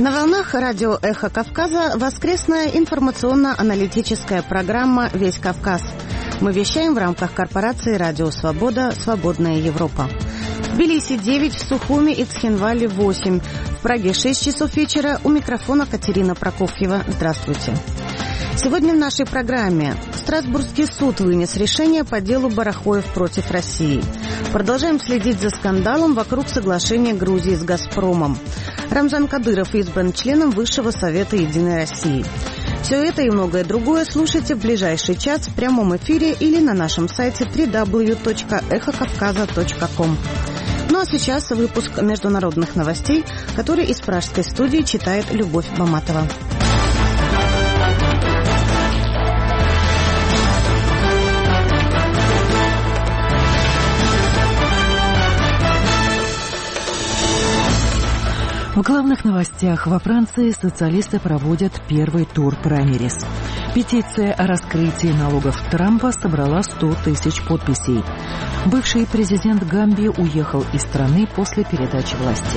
На волнах радио «Эхо Кавказа» воскресная информационно-аналитическая программа «Весь Кавказ». Мы вещаем в рамках корпорации «Радио Свобода. Свободная Европа». В Тбилиси 9, в Сухуми и Цхинвале 8. В Праге 6 часов вечера. У микрофона Катерина Прокофьева. Здравствуйте. Сегодня в нашей программе Страсбургский суд вынес решение по делу Барахоев против России. Продолжаем следить за скандалом вокруг соглашения Грузии с «Газпромом». Рамзан Кадыров избран членом Высшего Совета Единой России. Все это и многое другое слушайте в ближайший час в прямом эфире или на нашем сайте www.эхокавказа.ком. Ну а сейчас выпуск международных новостей, который из пражской студии читает Любовь Баматова. В главных новостях: во Франции социалисты проводят первый тур праймерис. Петиция о раскрытии налогов Трампа собрала 100 тысяч подписей. Бывший президент Гамбии уехал из страны после передачи власти.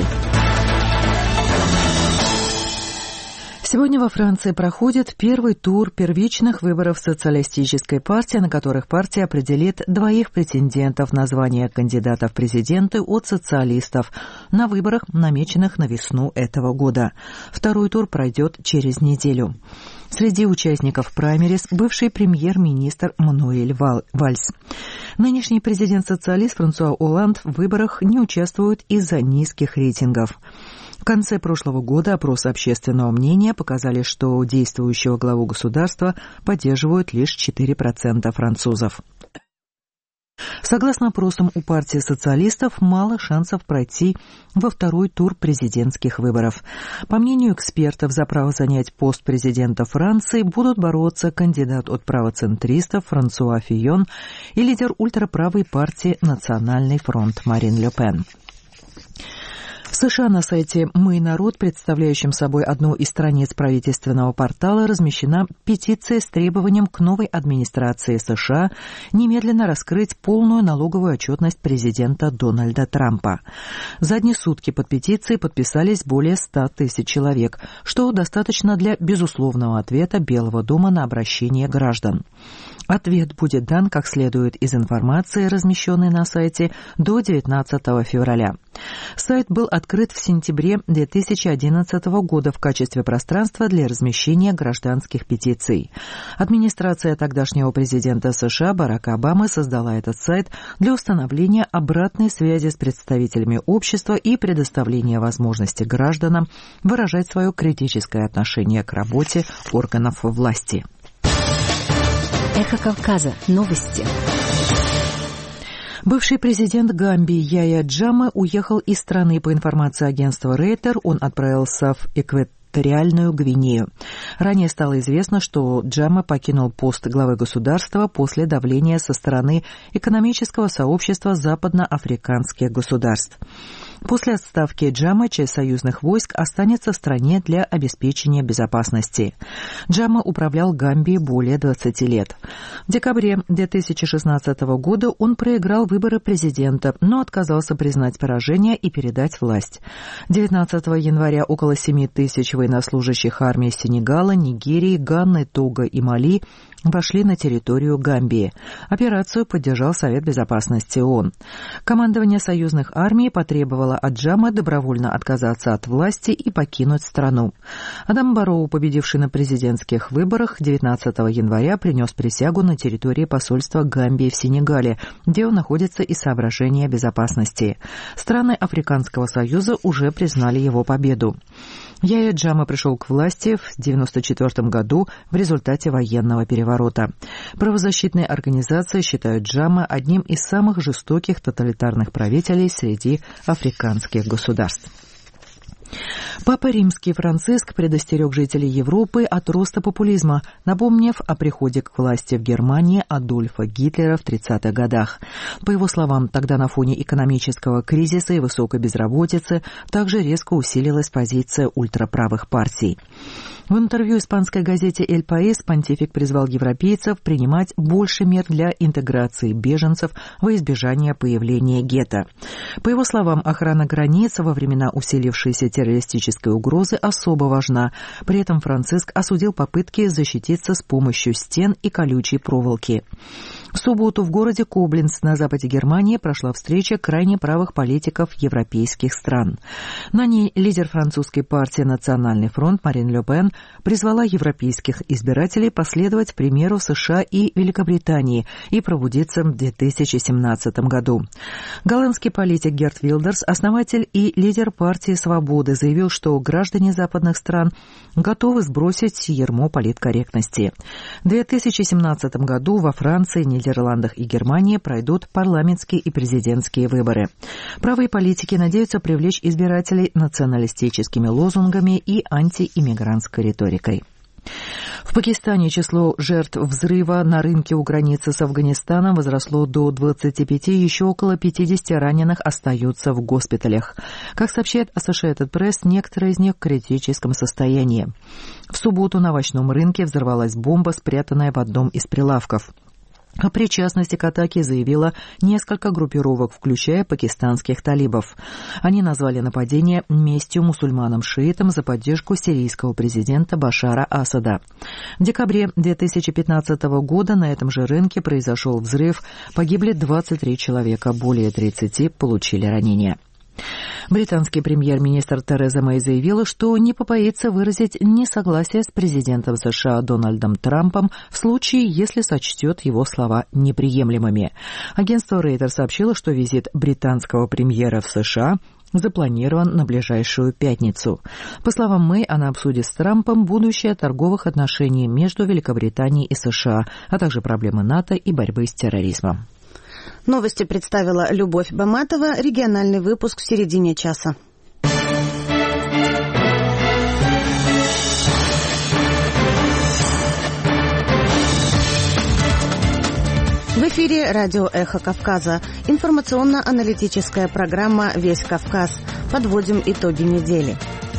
Сегодня во Франции проходит первый тур первичных выборов социалистической партии, на которых партия определит двоих претендентов на звание кандидата в президенты от социалистов на выборах, намеченных на весну этого года. Второй тур пройдет через неделю. Среди участников праймерис бывший премьер-министр Мануэль Вальс. Нынешний президент-социалист Франсуа Олланд в выборах не участвует из-за низких рейтингов. В конце прошлого года опросы общественного мнения показали, что действующего главу государства поддерживают лишь 4% французов. Согласно опросам, у партии социалистов мало шансов пройти во второй тур президентских выборов. По мнению экспертов, за право занять пост президента Франции будут бороться кандидат от правоцентристов Франсуа Фийон и лидер ультраправой партии «Национальный фронт» Марин Ле Пен. В США на сайте «Мы народ», представляющем собой одну из страниц правительственного портала, размещена петиция с требованием к новой администрации США немедленно раскрыть полную налоговую отчетность президента Дональда Трампа. За одни сутки под петицией подписались более 100 тысяч человек, что достаточно для безусловного ответа Белого дома на обращение граждан. Ответ будет дан, как следует из информации, размещенной на сайте, до 19 февраля. Сайт был открыт в сентябре 2011 года в качестве пространства для размещения гражданских петиций. Администрация тогдашнего президента США Барака Обамы создала этот сайт для установления обратной связи с представителями общества и предоставления возможности гражданам выражать свое критическое отношение к работе органов власти. Эхо Кавказа. Новости. Бывший президент Гамбии Яя Джаме уехал из страны. По информации агентства Рейтер, он отправился в Экваториальную Гвинею. Ранее стало известно, что Джаме покинул пост главы государства после давления со стороны экономического сообщества западноафриканских государств. После отставки Джаме часть союзных войск останется в стране для обеспечения безопасности. Джаме управлял Гамбией более 20 лет. В декабре 2016 года он проиграл выборы президента, но отказался признать поражение и передать власть. 19 января около 7 тысяч военнослужащих армий Сенегала, Нигерии, Ганы, Того и Мали вошли на территорию Гамбии. Операцию поддержал Совет безопасности ООН. Командование союзных армий потребовало от Джаме добровольно отказаться от власти и покинуть страну. Адам Барроу, победивший на президентских выборах, 19 января принес присягу на территории посольства Гамбии в Сенегале, где он находится из соображения безопасности. Страны Африканского союза уже признали его победу. Яя Джаме пришел к власти в 1994 году в результате военного переворота. Правозащитные организации считают Джаме одним из самых жестоких тоталитарных правителей среди африканских государств. Папа Римский Франциск предостерег жителей Европы от роста популизма, напомнив о приходе к власти в Германии Адольфа Гитлера в 30-х годах. По его словам, тогда на фоне экономического кризиса и высокой безработицы также резко усилилась позиция ультраправых партий. В интервью испанской газете «Эль Паис» понтифик призвал европейцев принимать больше мер для интеграции беженцев во избежание появления гетто. По его словам, охрана границ во времена усилившейся террористической угрозы особо важна. При этом Франциск осудил попытки защититься с помощью стен и колючей проволоки. В субботу в городе Кобленц на западе Германии прошла встреча крайне правых политиков европейских стран. На ней лидер французской партии «Национальный фронт» Марин Ле Пен призвала европейских избирателей последовать примеру США и Великобритании и пробудиться в 2017 году. Голландский политик Герт Вилдерс, основатель и лидер партии «Свободы», заявил, что граждане западных стран готовы сбросить ярмо политкорректности. В 2017 году во Франции, Нидерландах и Германии пройдут парламентские и президентские выборы. Правые политики надеются привлечь избирателей националистическими лозунгами и антииммигрантской риторикой. В Пакистане число жертв взрыва на рынке у границы с Афганистаном возросло до 25, еще около 50 раненых остаются в госпиталях. Как сообщает Associated Press, некоторые из них в критическом состоянии. В субботу на овощном рынке взорвалась бомба, спрятанная в одном из прилавков. О причастности к атаке заявило несколько группировок, включая пакистанских талибов. Они назвали нападение местью мусульманам-шиитам за поддержку сирийского президента Башара Асада. В декабре 2015 года на этом же рынке произошел взрыв, погибли 23 человека, более 30 получили ранения. Британский премьер-министр Тереза Мэй заявила, что не побоится выразить несогласие с президентом США Дональдом Трампом в случае, если сочтет его слова неприемлемыми. Агентство Рейтер сообщило, что визит британского премьера в США запланирован на ближайшую пятницу. По словам Мэй, она обсудит с Трампом будущее торговых отношений между Великобританией и США, а также проблемы НАТО и борьбы с терроризмом. Новости представила Любовь Баматова. Региональный выпуск в середине часа. В эфире радио «Эхо Кавказа». Информационно-аналитическая программа «Весь Кавказ». Подводим итоги недели.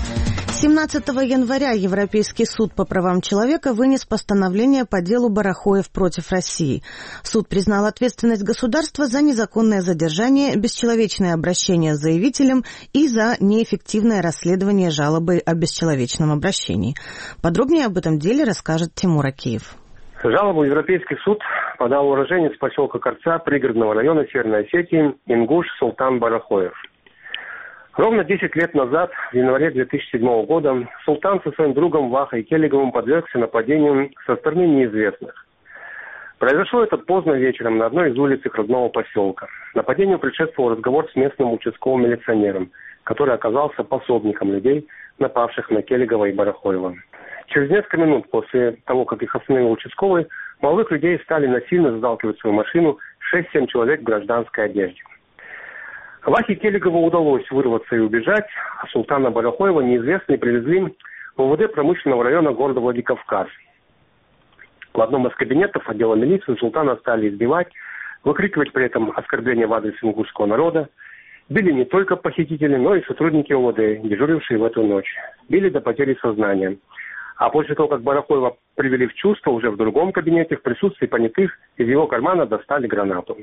17 января Европейский суд по правам человека вынес постановление по делу Барахоев против России. Суд признал ответственность государства за незаконное задержание, бесчеловечное обращение с заявителем и за неэффективное расследование жалобы о бесчеловечном обращении. Подробнее об этом деле расскажет Тимур Акиев. Жалобу Европейский суд подал уроженец поселка Корца пригородного района Северной Осетии ингуш Султан Барахоев. Ровно 10 лет назад, в январе 2007 года, Султан со своим другом Вахой Келиговым подвергся нападению со стороны неизвестных. Произошло это поздно вечером на одной из улиц их родного поселка. Нападению предшествовал разговор с местным участковым милиционером, который оказался пособником людей, напавших на Келигова и Барахоева. Через несколько минут после того, как их остановил участковый, молодых людей стали насильно заталкивать в свою машину 6-7 человек в гражданской одежде. Вахе Келигову удалось вырваться и убежать, а Султана Барахоева неизвестные привезли в УВД промышленного района города Владикавказ. В одном из кабинетов отдела милиции Султана стали избивать, выкрикивать при этом оскорбления в адрес ингушского народа. Били не только похитители, но и сотрудники УВД, дежурившие в эту ночь. Били до потери сознания. А после того, как Барахоева привели в чувство, уже в другом кабинете, в присутствии понятых, из его кармана достали гранату.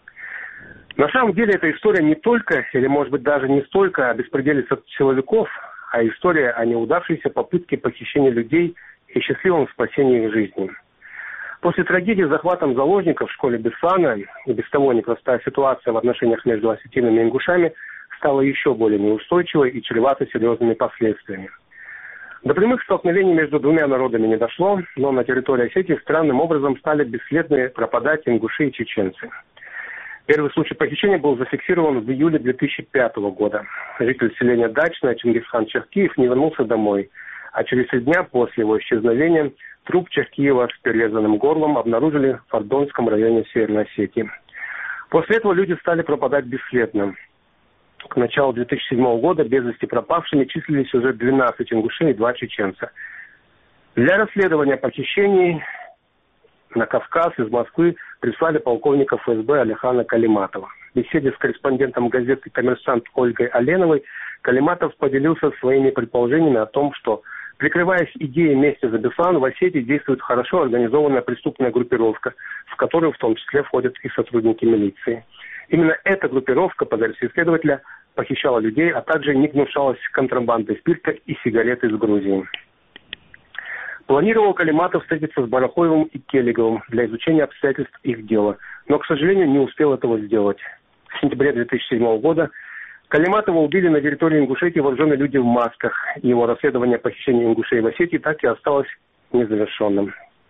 На самом деле эта история не только, или может быть даже не столько о беспределе силовиков, а история о неудавшейся попытке похищения людей и счастливом спасении их жизни. После трагедии с захватом заложников в школе Беслана и без того непростая ситуация в отношениях между осетинами и ингушами стала еще более неустойчивой и чревата серьезными последствиями. До прямых столкновений между двумя народами не дошло, но на территории Осетии странным образом стали бесследно пропадать ингуши и чеченцы. Первый случай похищения был зафиксирован в июле 2005 года. Житель селения Дачное Чингисхан Черкиев не вернулся домой, а через 3 дня после его исчезновения труп Черкиева с перерезанным горлом обнаружили в Ардонском районе Северной Осетии. После этого люди стали пропадать бесследно. К началу 2007 года без вести пропавшими числились уже 12 ингушей и 2 чеченца. Для расследования похищений на Кавказ из Москвы прислали полковника ФСБ Алихана Калиматова. В беседе с корреспондентом газеты «Коммерсант» Ольгой Оленовой Калиматов поделился своими предположениями о том, что Прикрываясь идеей «Вместе за Беслан», в Осетии действует хорошо организованная преступная группировка, в которую в том числе входят и сотрудники милиции. Именно эта группировка, по версии следователя, похищала людей, а также не гнушалась контрабандой спирта и сигарет из Грузии. Планировал Калиматов встретиться с Барахоевым и Келиговым для изучения обстоятельств их дела, но, к сожалению, не успел этого сделать. В сентябре 2007 года Калиматова убили на территории Ингушетии вооруженные люди в масках, и его расследование похищения ингушей в Осетии так и осталось незавершенным.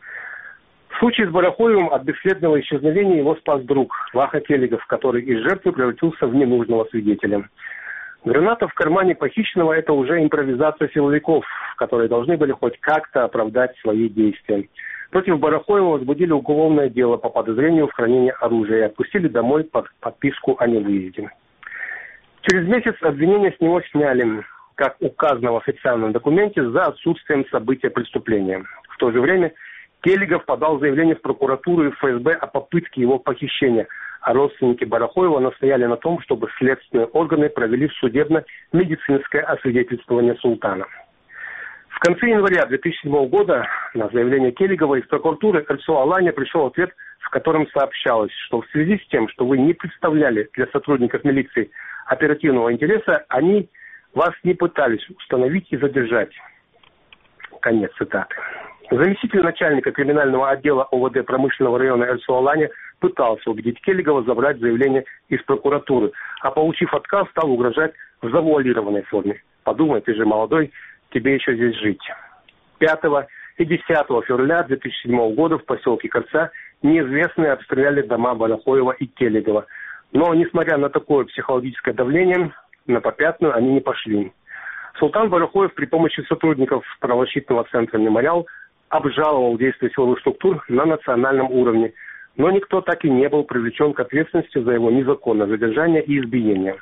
В случае с Барахоевым от бесследного исчезновения его спас друг Ваха Келигов, который из жертвы превратился в ненужного свидетеля. Граната в кармане похищенного – это уже импровизация силовиков, которые должны были хоть как-то оправдать свои действия. Против Барахоева возбудили уголовное дело по подозрению в хранении оружия и отпустили домой под подписку о невыезде. Через месяц обвинения с него сняли, как указано в официальном документе, за отсутствием события преступления. В то же время Келигов подал заявление в прокуратуру и в ФСБ о попытке его похищения, а родственники Барахоева настояли на том, чтобы следственные органы провели судебно-медицинское освидетельствование султана. В конце января 2007 года на заявление Келигова из прокуратуры РСО-Алания пришел ответ, в котором сообщалось, что в связи с тем, что вы не представляли для сотрудников милиции оперативного интереса, они вас не пытались установить и задержать. Конец цитаты. Заместитель начальника криминального отдела ОВД промышленного района РСО-Алания пытался убедить Келигова забрать заявление из прокуратуры, а получив отказ, стал угрожать в завуалированной форме. Подумай, ты же молодой, тебе еще здесь жить. 5 и 10 февраля 2007 года в поселке Корца неизвестные обстреляли дома Барахоева и Келигова. Но, несмотря на такое психологическое давление, на попятную они не пошли. Султан Барахоев при помощи сотрудников правозащитного центра «Мемориал» обжаловал действия силовых структур на национальном уровне, но никто так и не был привлечен к ответственности за его незаконное задержание и избиение.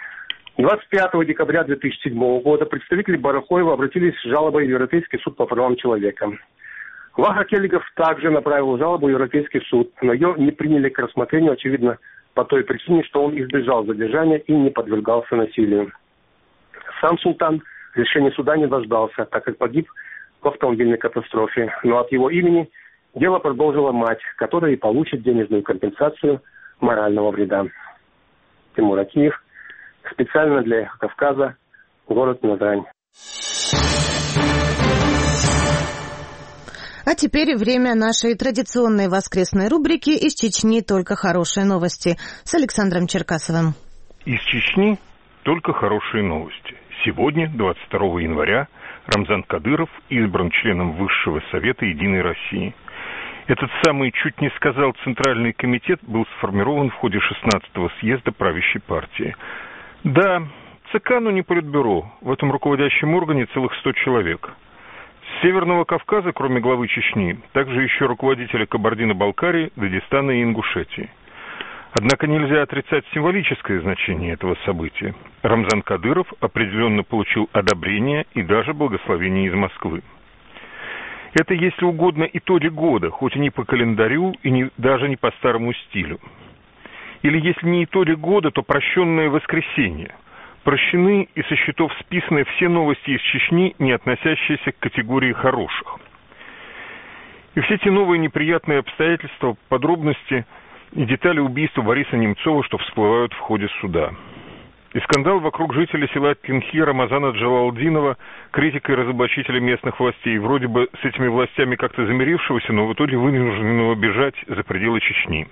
25 декабря 2007 года представители Барахоева обратились с жалобой в Европейский суд по правам человека. Ваха Келигов также направил жалобу в Европейский суд, но ее не приняли к рассмотрению, очевидно, по той причине, что он избежал задержания и не подвергался насилию. Сам султан решения суда не дождался, так как погиб в автомобильной катастрофе, но от его имени дело продолжила мать, которая и получит денежную компенсацию морального вреда. Тимур Акиев, специально для «Эхо Кавказа», город Назрань. А теперь время нашей традиционной воскресной рубрики «Из Чечни только хорошие новости» с Александром Черкасовым. Из Чечни только хорошие новости. Сегодня, 22 января, Рамзан Кадыров избран членом Высшего Совета Единой России. Этот самый, чуть не сказал, Центральный комитет был сформирован в ходе 16-го съезда правящей партии. Да, ЦК, но не Политбюро. В этом руководящем органе целых 100 человек. С Северного Кавказа, кроме главы Чечни, также еще руководители Кабардино-Балкарии, Дагестана и Ингушетии. Однако нельзя отрицать символическое значение этого события. Рамзан Кадыров определенно получил одобрение и даже благословение из Москвы. Это, если угодно, итоги года, хоть и не по календарю, и даже не по старому стилю. Или, если не итоги года, то прощенное воскресенье. Прощены и со счетов списаны все новости из Чечни, не относящиеся к категории хороших. И все те новые неприятные обстоятельства, подробности и детали убийства Бориса Немцова, что всплывают в ходе суда. И скандал вокруг жителя села Кинхи Рамазана Джалалдинова, критика и разоблачителя местных властей, вроде бы с этими властями как-то замирившегося, но в итоге вынужденного бежать за пределы Чечни.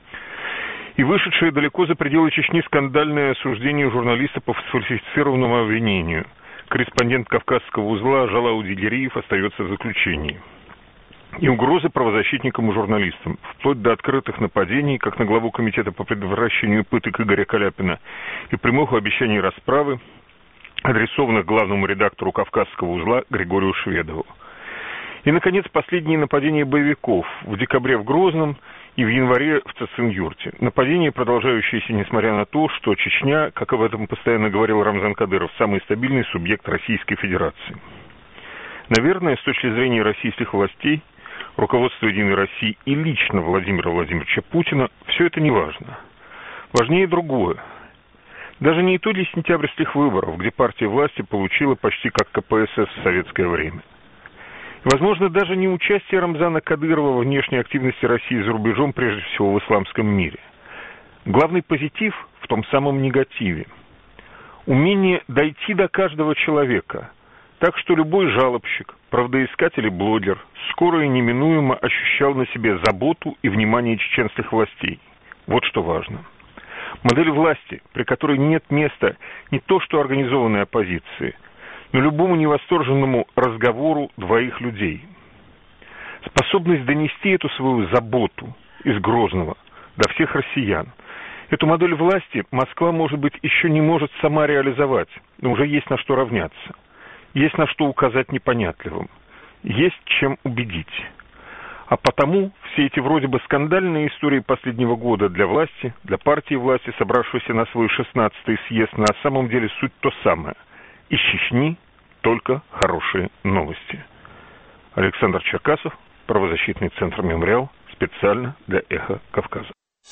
И вышедшее далеко за пределы Чечни скандальное осуждение журналиста по сфальсифицированному обвинению. Корреспондент Кавказского узла Жалау Дигериев остается в заключении. И угрозы правозащитникам и журналистам, вплоть до открытых нападений, как на главу комитета по предотвращению пыток Игоря Каляпина, и прямых обещаний расправы, адресованных главному редактору Кавказского узла Григорию Шведову. И, наконец, последние нападения боевиков в декабре в Грозном и в январе в Цацин-Юрте. Нападения, продолжающиеся несмотря на то, что Чечня, как об этом постоянно говорил Рамзан Кадыров, самый стабильный субъект Российской Федерации. Наверное, с точки зрения российских властей, руководства Единой России и лично Владимира Владимировича Путина, все это не важно. Важнее другое. Даже не итоги сентябрьских выборов, где партия власти получила почти как КПСС в советское время. Возможно, даже не участие Рамзана Кадырова в внешней активности России за рубежом, прежде всего в исламском мире. Главный позитив в том самом негативе. Умение дойти до каждого человека, так что любой жалобщик, правдоискатель и блогер скоро и неминуемо ощущал на себе заботу и внимание чеченских властей. Вот что важно. Модель власти, при которой нет места не то что организованной оппозиции, но любому невосторженному разговору двоих людей. Способность донести эту свою заботу из Грозного до всех россиян. Эту модель власти Москва, может быть, еще не может сама реализовать, но уже есть на что равняться. Есть на что указать непонятливым. Есть чем убедить. А потому все эти вроде бы скандальные истории последнего года для власти, для партии власти, собравшейся на свой 16-й съезд, на самом деле суть то самое. Из Чечни только хорошие новости. Александр Черкасов, правозащитный центр «Мемориал», специально для «Эхо Кавказа».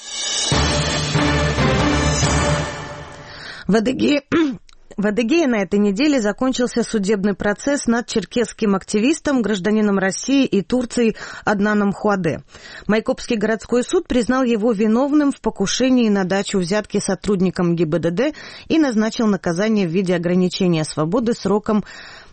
В Адыгее на этой неделе закончился судебный процесс над черкесским активистом, гражданином России и Турции Аднаном Хуаде. Майкопский городской суд признал его виновным в покушении на дачу взятки сотрудникам ГИБДД и назначил наказание в виде ограничения свободы сроком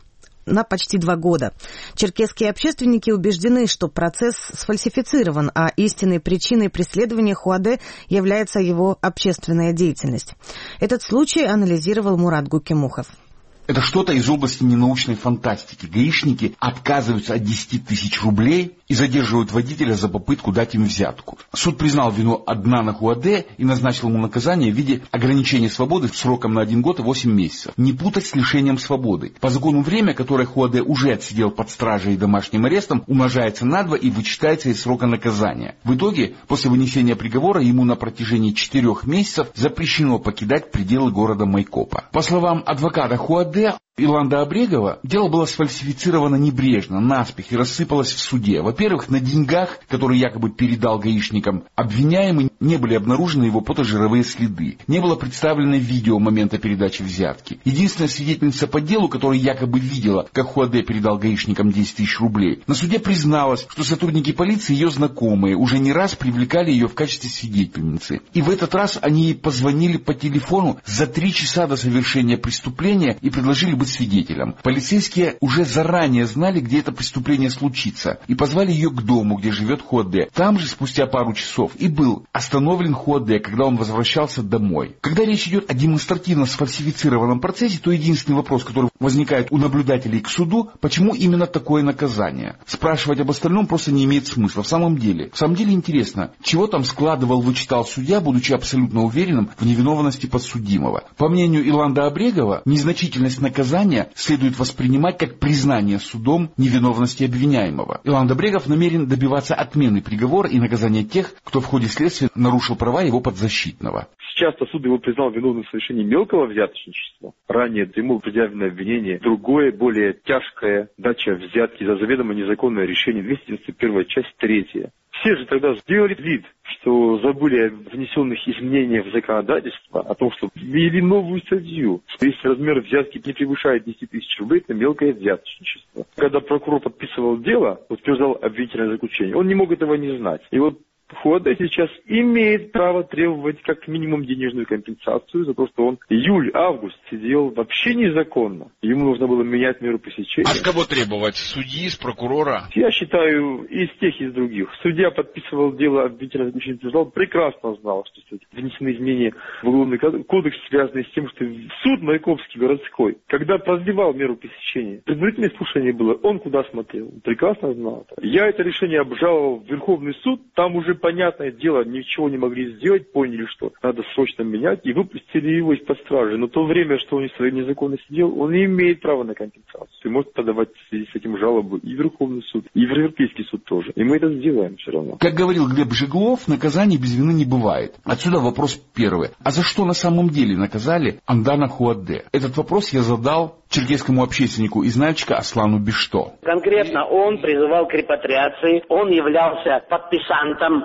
на почти 2 года. Черкесские общественники убеждены, что процесс сфальсифицирован, а истинной причиной преследования Хуаде является его общественная деятельность. Этот случай анализировал Мурат Гукимухов. Это что-то из области ненаучной фантастики. Гаишники отказываются от 10 тысяч рублей и задерживают водителя за попытку дать им взятку. Суд признал вину Аднана Хуаде и назначил ему наказание в виде ограничения свободы сроком на 1 год и 8 месяцев. Не путать с лишением свободы. По закону время, которое Хуаде уже отсидел под стражей и домашним арестом, умножается на 2 и вычитается из срока наказания. В итоге, после вынесения приговора, ему на протяжении 4 месяцев запрещено покидать пределы города Майкопа. По словам адвоката Хуаде, Иланда Абрегова, дело было сфальсифицировано небрежно, наспех и рассыпалось в суде. Во-первых, на деньгах, которые якобы передал гаишникам обвиняемый, не были обнаружены его фотожировые следы. Не было представлено видео момента передачи взятки. Единственная свидетельница по делу, которая якобы видела, как Хуаде передал гаишникам 10 тысяч рублей, на суде призналась, что сотрудники полиции, ее знакомые, уже не раз привлекали ее в качестве свидетельницы. И в этот раз они ей позвонили по телефону за 3 часа до совершения преступления и предложили быть свидетелем. Полицейские уже заранее знали, где это преступление случится, и позвали ее к дому, где живет Хуаде. Там же, спустя пару часов, и был остановлен Хуаде, когда он возвращался домой. Когда речь идет о демонстративно сфальсифицированном процессе, то единственный вопрос, который возникает у наблюдателей к суду, почему именно такое наказание? Спрашивать об остальном просто не имеет смысла. В самом деле интересно, чего там складывал, вычитал судья, будучи абсолютно уверенным в невиновности подсудимого. По мнению Иланда Абрегова, незначительность наказания следует воспринимать как признание судом невиновности обвиняемого. Иланд Абрегов намерен добиваться отмены приговора и наказания тех, кто в ходе следствия нарушил права его подзащитного. Сейчас-то суд его признал виновным в совершении мелкого взяточничества. Ранее ему предъявлено обвинение. Другое, более тяжкое, дача взятки за заведомо незаконное решение, 291 часть 3. Все же тогда сделали вид, что забыли о внесенных изменениях в законодательство, о том, что ввели новую статью. Если размер взятки не превышает 10 тысяч рублей, это мелкое взяточничество. Когда прокурор подписывал дело, утверждал обвинительное заключение, он не мог этого не знать. И вот Хуаде сейчас имеет право требовать как минимум денежную компенсацию за то, что он июль-август сидел вообще незаконно. Ему нужно было менять меру пресечения. А с кого требовать? С судьи, с прокурора? Я считаю, и с тех, и с других. Судья подписывал дело обвинительного заключения, утверждал, прекрасно знал, что внесены изменения в уголовный кодекс, связанные с тем, что суд Майкопский городской, когда продлевал меру пресечения, предварительное слушание было, он куда смотрел? Прекрасно знал. Я это решение обжаловал в Верховный суд, там уже понятное дело, ничего не могли сделать, поняли, что надо срочно менять, и выпустили его из-под стражи. Но то время, что он незаконно сидел, он не имеет права на компенсацию. И может подавать в связи с этим жалобы и в Верховный суд, и в Европейский суд тоже. И мы это сделаем все равно. Как говорил Глеб Жеглов, наказаний без вины не бывает. Отсюда вопрос первый. А за что на самом деле наказали Аднана Хуаде? Этот вопрос я задал черкесскому общественнику из Нальчика Аслану Бишто. Конкретно он призывал к репатриации, он являлся подписантом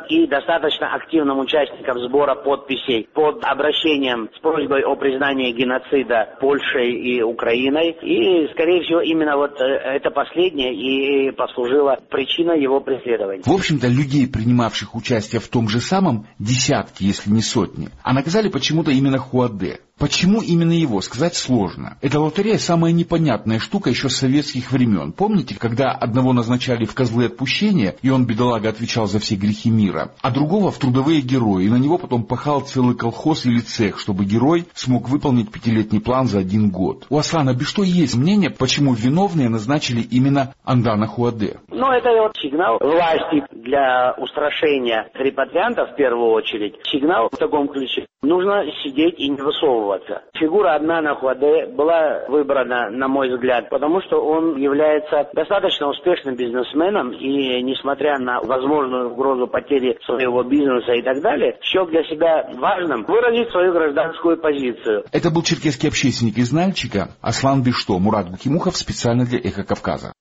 и достаточно активным участником сбора подписей под обращением с просьбой о признании геноцида Польшей и Украиной. И, скорее всего, именно вот это последнее и послужило причиной его преследования. В общем-то, людей, принимавших участие в том же самом, десятки, если не сотни. А наказали почему-то именно Хуаде. Почему именно его, сказать сложно. Эта лотерея самая непонятная штука еще с советских времен. Помните, когда одного назначали в козлы отпущения, и он, бедолага, отвечал за все грехи мира, а другого в трудовые герои, и на него потом пахал целый колхоз или цех, чтобы герой смог выполнить 5-летний план за 1 год. У Аслана Бишто есть мнение, почему виновные назначили именно Андана Хуаде. Ну, это вот сигнал власти для устрашения репатриантов в первую очередь. Сигнал в таком ключе. Нужно сидеть и не высовываться. Фигура Аднана Хуаде была выбрана, на мой взгляд, потому что он является достаточно успешным бизнесменом и, несмотря на возможную угрозу потери своего бизнеса и так далее, счел для себя важным выразить свою гражданскую позицию. Это был черкесский общественник из Нальчика Аслан Бишто, Мурат Гукимухов, специально для «Эхо Кавказа».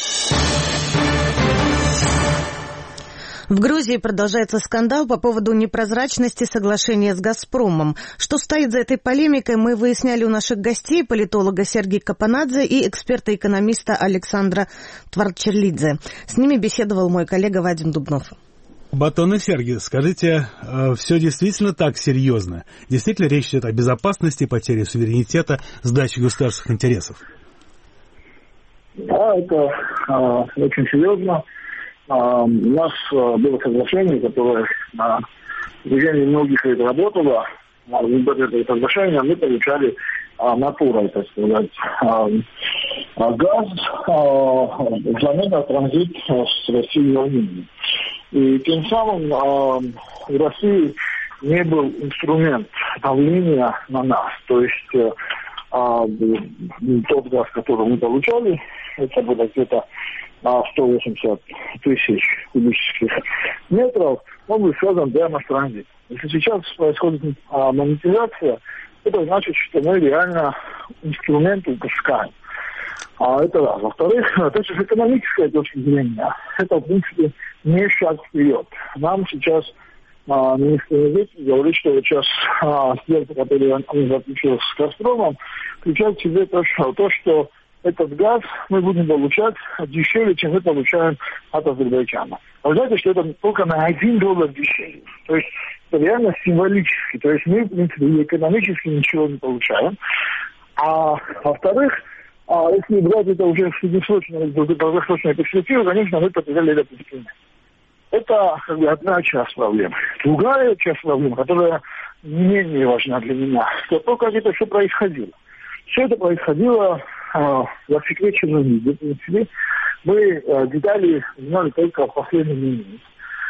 В Грузии продолжается скандал по поводу непрозрачности соглашения с «Газпромом». Что стоит за этой полемикой, мы выясняли у наших гостей, политолога Сергея Капанадзе и эксперта-экономиста Александра Тварчерлидзе. С ними беседовал мой коллега Вадим Дубнов. Батон и Сергей, скажите, все действительно так серьезно? Действительно речь идет о безопасности, потере суверенитета, сдаче государственных интересов? Да, это очень серьезно. У нас было соглашение, которое на протяжении многих лет работало. В результате этого соглашения мы получали натурой, так сказать, газ взамен на транзит с Россией и Арменией. И тем самым в России не был инструмент давления на нас. То есть тот газ, который мы получали, это было где-то 180 тысяч кубических метров, он был связан прямо с транзитом. Если сейчас происходит монетизация, это значит, что мы реально инструмент упускаем. Это раз. Во-вторых, точно с экономической точки зрения, это, в принципе, не шаг вперед. Нам сейчас министр энергетики говорит, что вот сейчас сделка, которую он заключил с «Газпромом», включает в себе то, что этот газ мы будем получать дешевле, чем мы получаем от Азербайджана. А вы знаете, что это только на $1 дешевле. То есть это реально символически. То есть мы, в принципе, экономически ничего не получаем. А во-вторых, если брать это уже в долгосрочной перспективе, конечно, мы потеряли этот инструмент. Это как бы одна часть проблемы. Другая часть проблемы, которая не менее важна для меня, то как это все происходило. Все это происходило засекреченном виде. В принципе, мы детали знали только в последний момент.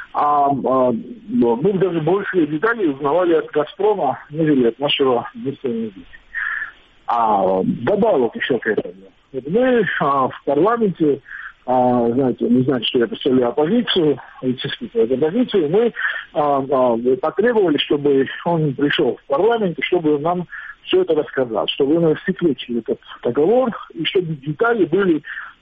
Мы даже больше деталей узнавали от «Газпрома», нежели от нашего министра энергетики. Добавок еще к этому. Мы в парламенте, знаете, не знаете, что я представляю оппозицию, оппозицию, мы потребовали, чтобы он пришел в парламент, чтобы нам все это рассказал, чтобы мы рассекретили этот договор, и чтобы детали были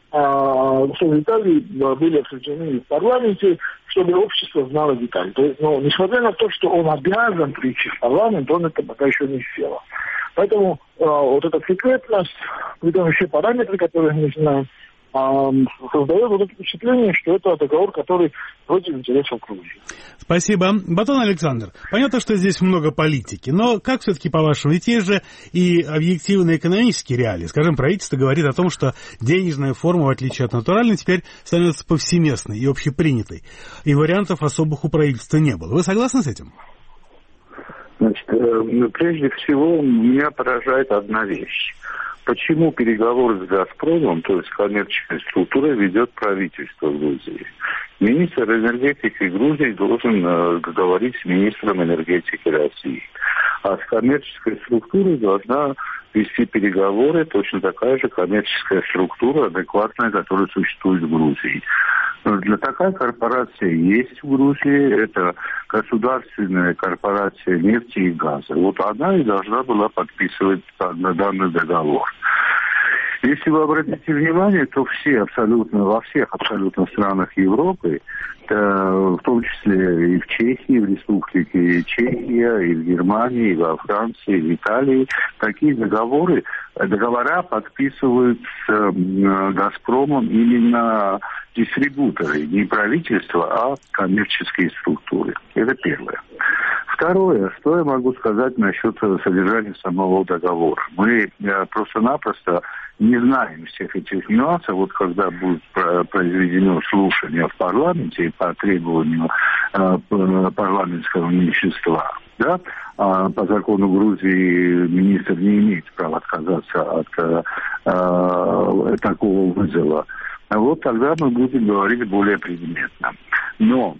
обсуждены в парламенте, чтобы общество знало детали. То есть, несмотря на то, что он обязан прийти в парламент, он это пока еще не сделал. Поэтому вот эта секретность, при том еще параметры, которые мы знаем, создает вот это впечатление, что это договор, который против интересов Грузии. Спасибо. Батон Александр, понятно, что здесь много политики, но как все-таки, по-вашему, ведь есть же и объективные экономические реалии. Скажем, правительство говорит о том, что денежная форма, в отличие от натуральной, теперь становится повсеместной и общепринятой, и вариантов особых у правительства не было. Вы согласны с этим? Значит, прежде всего, меня поражает одна вещь. Почему переговоры с «Газпромом», то есть коммерческой структурой, ведет правительство Грузии? Министр энергетики Грузии должен говорить с министром энергетики России. А с коммерческой структурой должна вести переговоры точно такая же коммерческая структура, адекватная, которая существует в Грузии. Для такая корпорация есть в Грузии, это государственная корпорация нефти и газа. Вот она и должна была подписывать данный договор. Если вы обратите внимание, то во всех абсолютно странах Европы, в том числе и в Чехии, в Республике Чехия, и в Германии, и во Франции, и в Италии, такие договора подписывают с «Газпромом» именно дистрибьюторы, не правительство, а коммерческие структуры. Это первое. Второе, что я могу сказать насчет содержания самого договора. Мы просто-напросто не знаем всех этих нюансов. Вот когда будет произведено слушание в парламенте по требованию парламентского меньшинства, да, по закону Грузии министр не имеет права отказаться от такого вызова. Вот тогда мы будем говорить более предметно. Но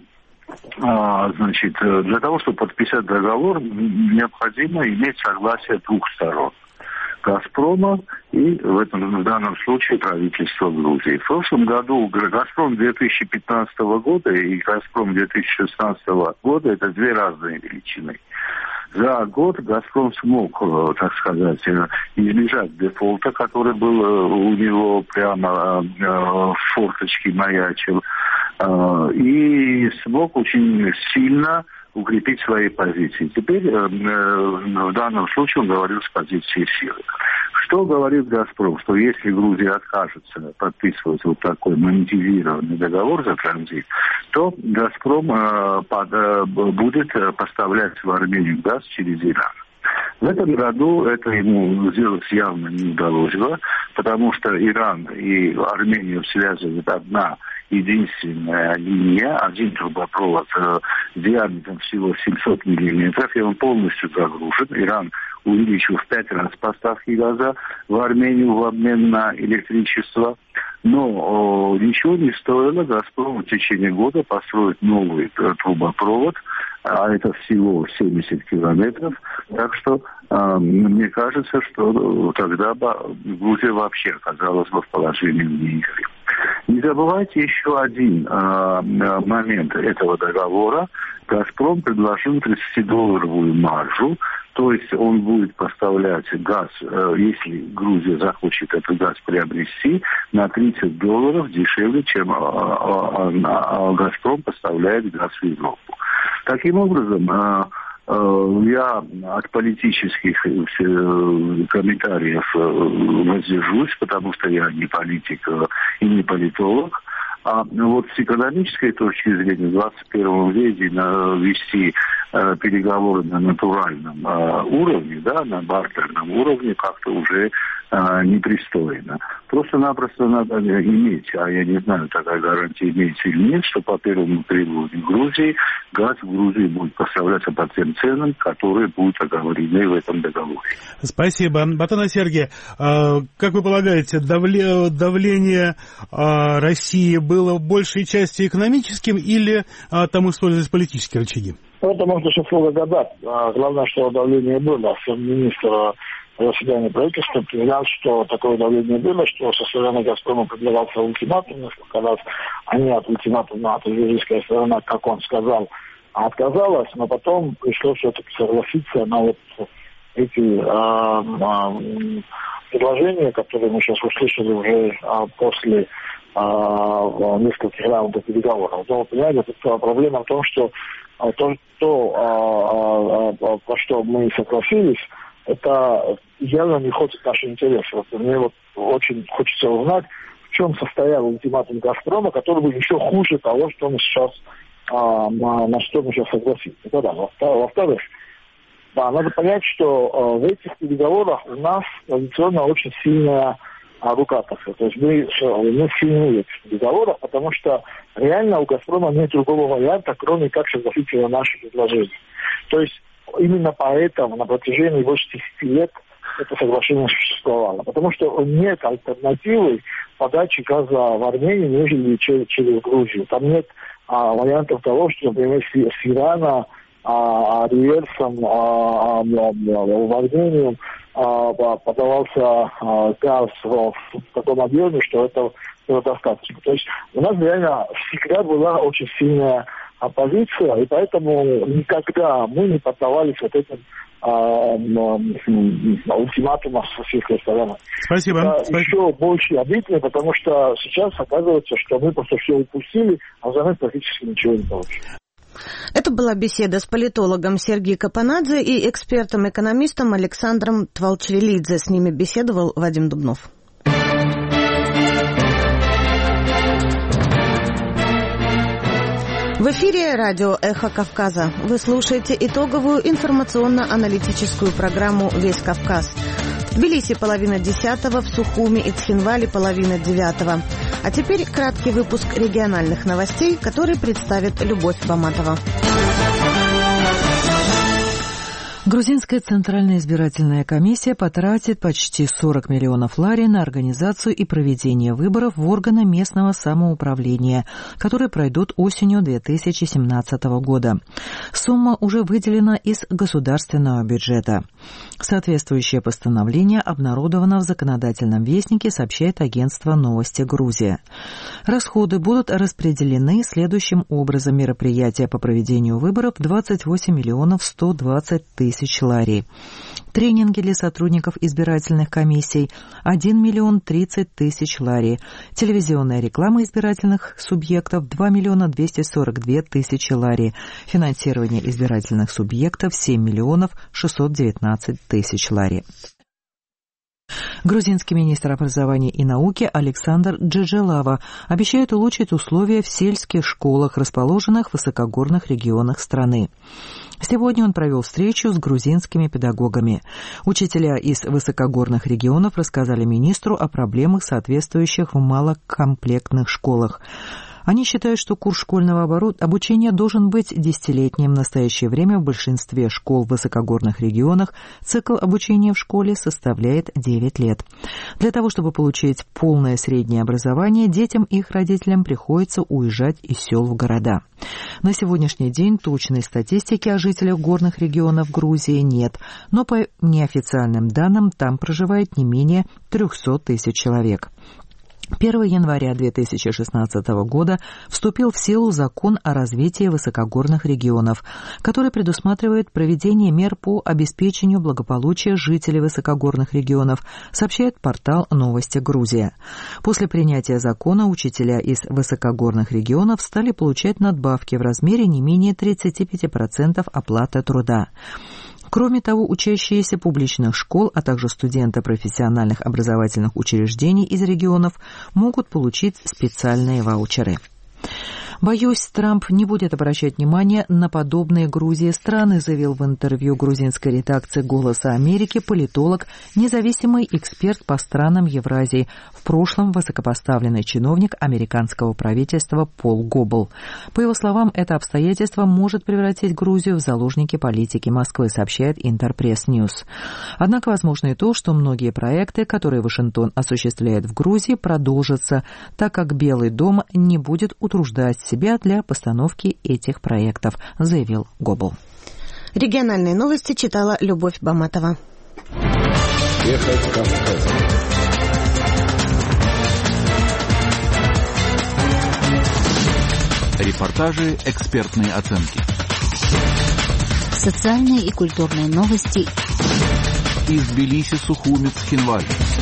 для того, чтобы подписать договор, необходимо иметь согласие двух сторон. «Газпрома» и в данном случае правительства Грузии. В прошлом году «Газпром» 2015 года и «Газпром» 2016 года – это две разные величины. За год «Газпром» смог, так сказать, избежать дефолта, который был у него прямо в форточке маячил, и смог очень сильно укрепить свои позиции. Теперь в данном случае он говорил с позиции силы. Что говорит «Газпром»? Что если Грузия откажется подписывать вот такой монетизированный договор за транзит, то «Газпром» будет поставлять в Армению газ через Иран. В этом году это ему сделать явно не удалось бы, потому что Иран и Армению связывает одна единственная линия, один трубопровод диаметром всего 700 миллиметров, и он полностью загружен. Иран увеличил в 5 раз поставки газа в Армению в обмен на электричество. Но ничего не стоило «Газпрому» в течение года построить новый трубопровод, а это всего 70 километров. Так что мне кажется, что тогда бы Грузия вообще оказалась бы в положении вне игры. Не забывайте еще один момент этого договора. «Газпром» предложил 30-долларовую маржу, то есть он будет поставлять газ, если Грузия захочет этот газ приобрести, на $30 дешевле, чем «Газпром» поставляет газ в Европу. Таким образом, я от политических комментариев воздержусь, потому что я не политик и не политолог. А вот с экономической точки зрения в 21 веке вести переговоры на натуральном уровне, да, на бартерном уровне как-то уже непристойно. Просто-напросто надо иметь, а я не знаю, такая гарантия имеется или нет, что по первому требованию Грузии газ в Грузии будет поставляться по тем ценам, которые будут оговорены в этом договоре. Спасибо. Батана Сергей, как вы полагаете, давление России было в большей части экономическим или там использовались политические рычаги? Это можно еще слово гадать. Главное, что давление было. Министр заседания правительства признал, что такое давление было, что со стороны «Газпрома» предлагался ультиматум несколько раз. Они от ультиматума, от израильской стороны, как он сказал, отказалась, но потом пришлось все-таки согласиться на вот эти предложения, которые мы сейчас услышали уже после нескольких раундов переговоров. Но, понимаете, проблема в том, что по что мы согласились, это явно не хочет наши интересы. Вот мне вот очень хочется узнать, в чем состоял ультиматум «Газпрома», который был еще хуже того, что мы сейчас, на что мы сейчас согласились. Это да. Во-вторых, да, надо понять, что в этих переговорах у нас традиционно очень сильная рука. То есть мы сильны в этих переговорах, потому что реально у «Газпрома» нет другого варианта, кроме как согласиться на наши предложения. То есть именно поэтому на протяжении больше 10 лет это соглашение существовало. Потому что нет альтернативы подачи газа в Армению, нежели через Грузию. Там нет вариантов того, что, например, с Ирана реверсом в Армению подавался газ в таком объеме, что это достаточно. То есть у нас реально всегда была очень сильная позиция, и поэтому никогда мы не поддавались вот этим ультиматумам всех ресторанов. Спасибо. Это еще больше обидно, потому что сейчас оказывается, что мы просто все упустили, а взамен практически ничего не получили. Это была беседа с политологом Сергеем Капанадзе и экспертом-экономистом Александром Твалчвелидзе. С ними беседовал Вадим Дубнов. В эфире радио «Эхо Кавказа». Вы слушаете итоговую информационно-аналитическую программу «Весь Кавказ». В Тбилиси 9:30, в Сухуми и Цхинвале 8:30. А теперь краткий выпуск региональных новостей, который представит Любовь Баматова. Грузинская Центральная избирательная комиссия потратит почти 40 миллионов лари на организацию и проведение выборов в органы местного самоуправления, которые пройдут осенью 2017 года. Сумма уже выделена из государственного бюджета. Соответствующее постановление обнародовано в законодательном вестнике, сообщает агентство «Новости Грузия». Расходы будут распределены следующим образом. Мероприятия по проведению выборов 28 миллионов 120 тысяч лари. Тренинги для сотрудников избирательных комиссий 1 миллион 30 тысяч лари. Телевизионная реклама избирательных субъектов 2 миллиона 242 тысячи лари. Финансирование избирательных субъектов 7 миллионов 619 тысяч лари. Грузинский министр образования и науки Александр Джеджелава обещает улучшить условия в сельских школах, расположенных в высокогорных регионах страны. Сегодня он провел встречу с грузинскими педагогами. Учителя из высокогорных регионов рассказали министру о проблемах, соответствующих в малокомплектных школах. Они считают, что курс школьного обучения должен быть десятилетним. В настоящее время в большинстве школ в высокогорных регионах цикл обучения в школе составляет 9 лет. Для того, чтобы получить полное среднее образование, детям и их родителям приходится уезжать из сел в города. На сегодняшний день точной статистики о жителях горных регионов Грузии нет, но по неофициальным данным там проживает не менее 300 тысяч человек. 1 января 2016 года вступил в силу закон о развитии высокогорных регионов, который предусматривает проведение мер по обеспечению благополучия жителей высокогорных регионов, сообщает портал «Новости Грузия». После принятия закона учителя из высокогорных регионов стали получать надбавки в размере не менее 35% оплаты труда. Кроме того, учащиеся публичных школ, а также студенты профессиональных образовательных учреждений из регионов могут получить специальные ваучеры. «Боюсь, Трамп не будет обращать внимание на подобные Грузии страны», заявил в интервью грузинской редакции «Голоса Америки» политолог, независимый эксперт по странам Евразии, в прошлом высокопоставленный чиновник американского правительства Пол Гоббл. По его словам, это обстоятельство может превратить Грузию в заложники политики Москвы, сообщает Интерпресс Ньюс. Однако возможно и то, что многие проекты, которые Вашингтон осуществляет в Грузии, продолжатся, так как Белый дом не будет утруждать себя для постановки этих проектов, заявил Гоббл. Региональные новости читала Любовь Баматова. Эхо Кавказа. Репортажи, экспертные оценки. Социальные и культурные новости. Из Тбилиси, Сухуми, Цхинвали.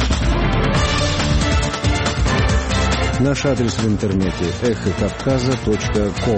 Наш адрес в интернете эхокавказа.ком.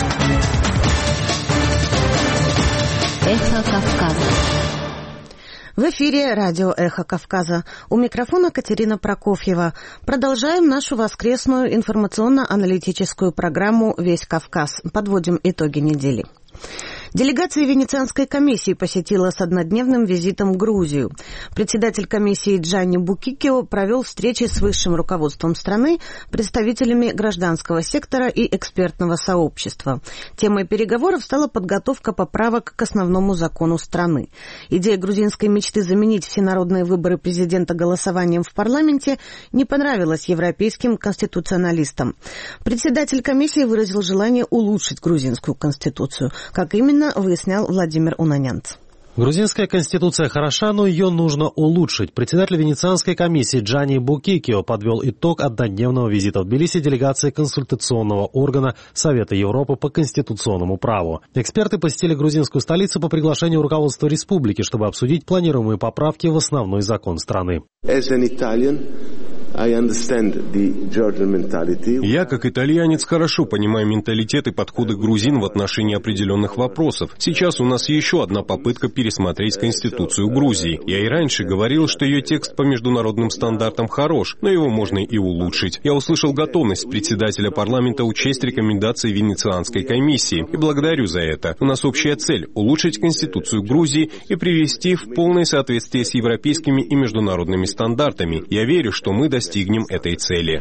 Эхо Кавказа. В эфире радио «Эхо Кавказа». У микрофона Катерина Прокофьева. Продолжаем нашу воскресную информационно-аналитическую программу «Весь Кавказ». Подводим итоги недели. Делегация Венецианской комиссии посетила с однодневным визитом Грузию. Председатель комиссии Джанни Букикио провел встречи с высшим руководством страны, представителями гражданского сектора и экспертного сообщества. Темой переговоров стала подготовка поправок к основному закону страны. Идея грузинской мечты заменить всенародные выборы президента голосованием в парламенте не понравилась европейским конституционалистам. Председатель комиссии выразил желание улучшить грузинскую конституцию. Как именно, выяснял Владимир Унанянц. Грузинская конституция хороша, но ее нужно улучшить. Председатель Венецианской комиссии Джани Букикио подвел итог однодневного визита в Тбилиси делегации консультационного органа Совета Европы по конституционному праву. Эксперты посетили грузинскую столицу по приглашению руководства республики, чтобы обсудить планируемые поправки в основной закон страны. Я, как итальянец, хорошо понимаю менталитет и подходы грузин в отношении определенных вопросов. Сейчас у нас еще одна попытка пересмотреть Конституцию Грузии. Я и раньше говорил, что ее текст по международным стандартам хорош, но его можно и улучшить. Я услышал готовность председателя парламента учесть рекомендации Венецианской комиссии и благодарю за это. У нас общая цель – улучшить Конституцию Грузии и привести в полное соответствие с европейскими и международными стандартами. Я верю, что мы достигнем этой цели.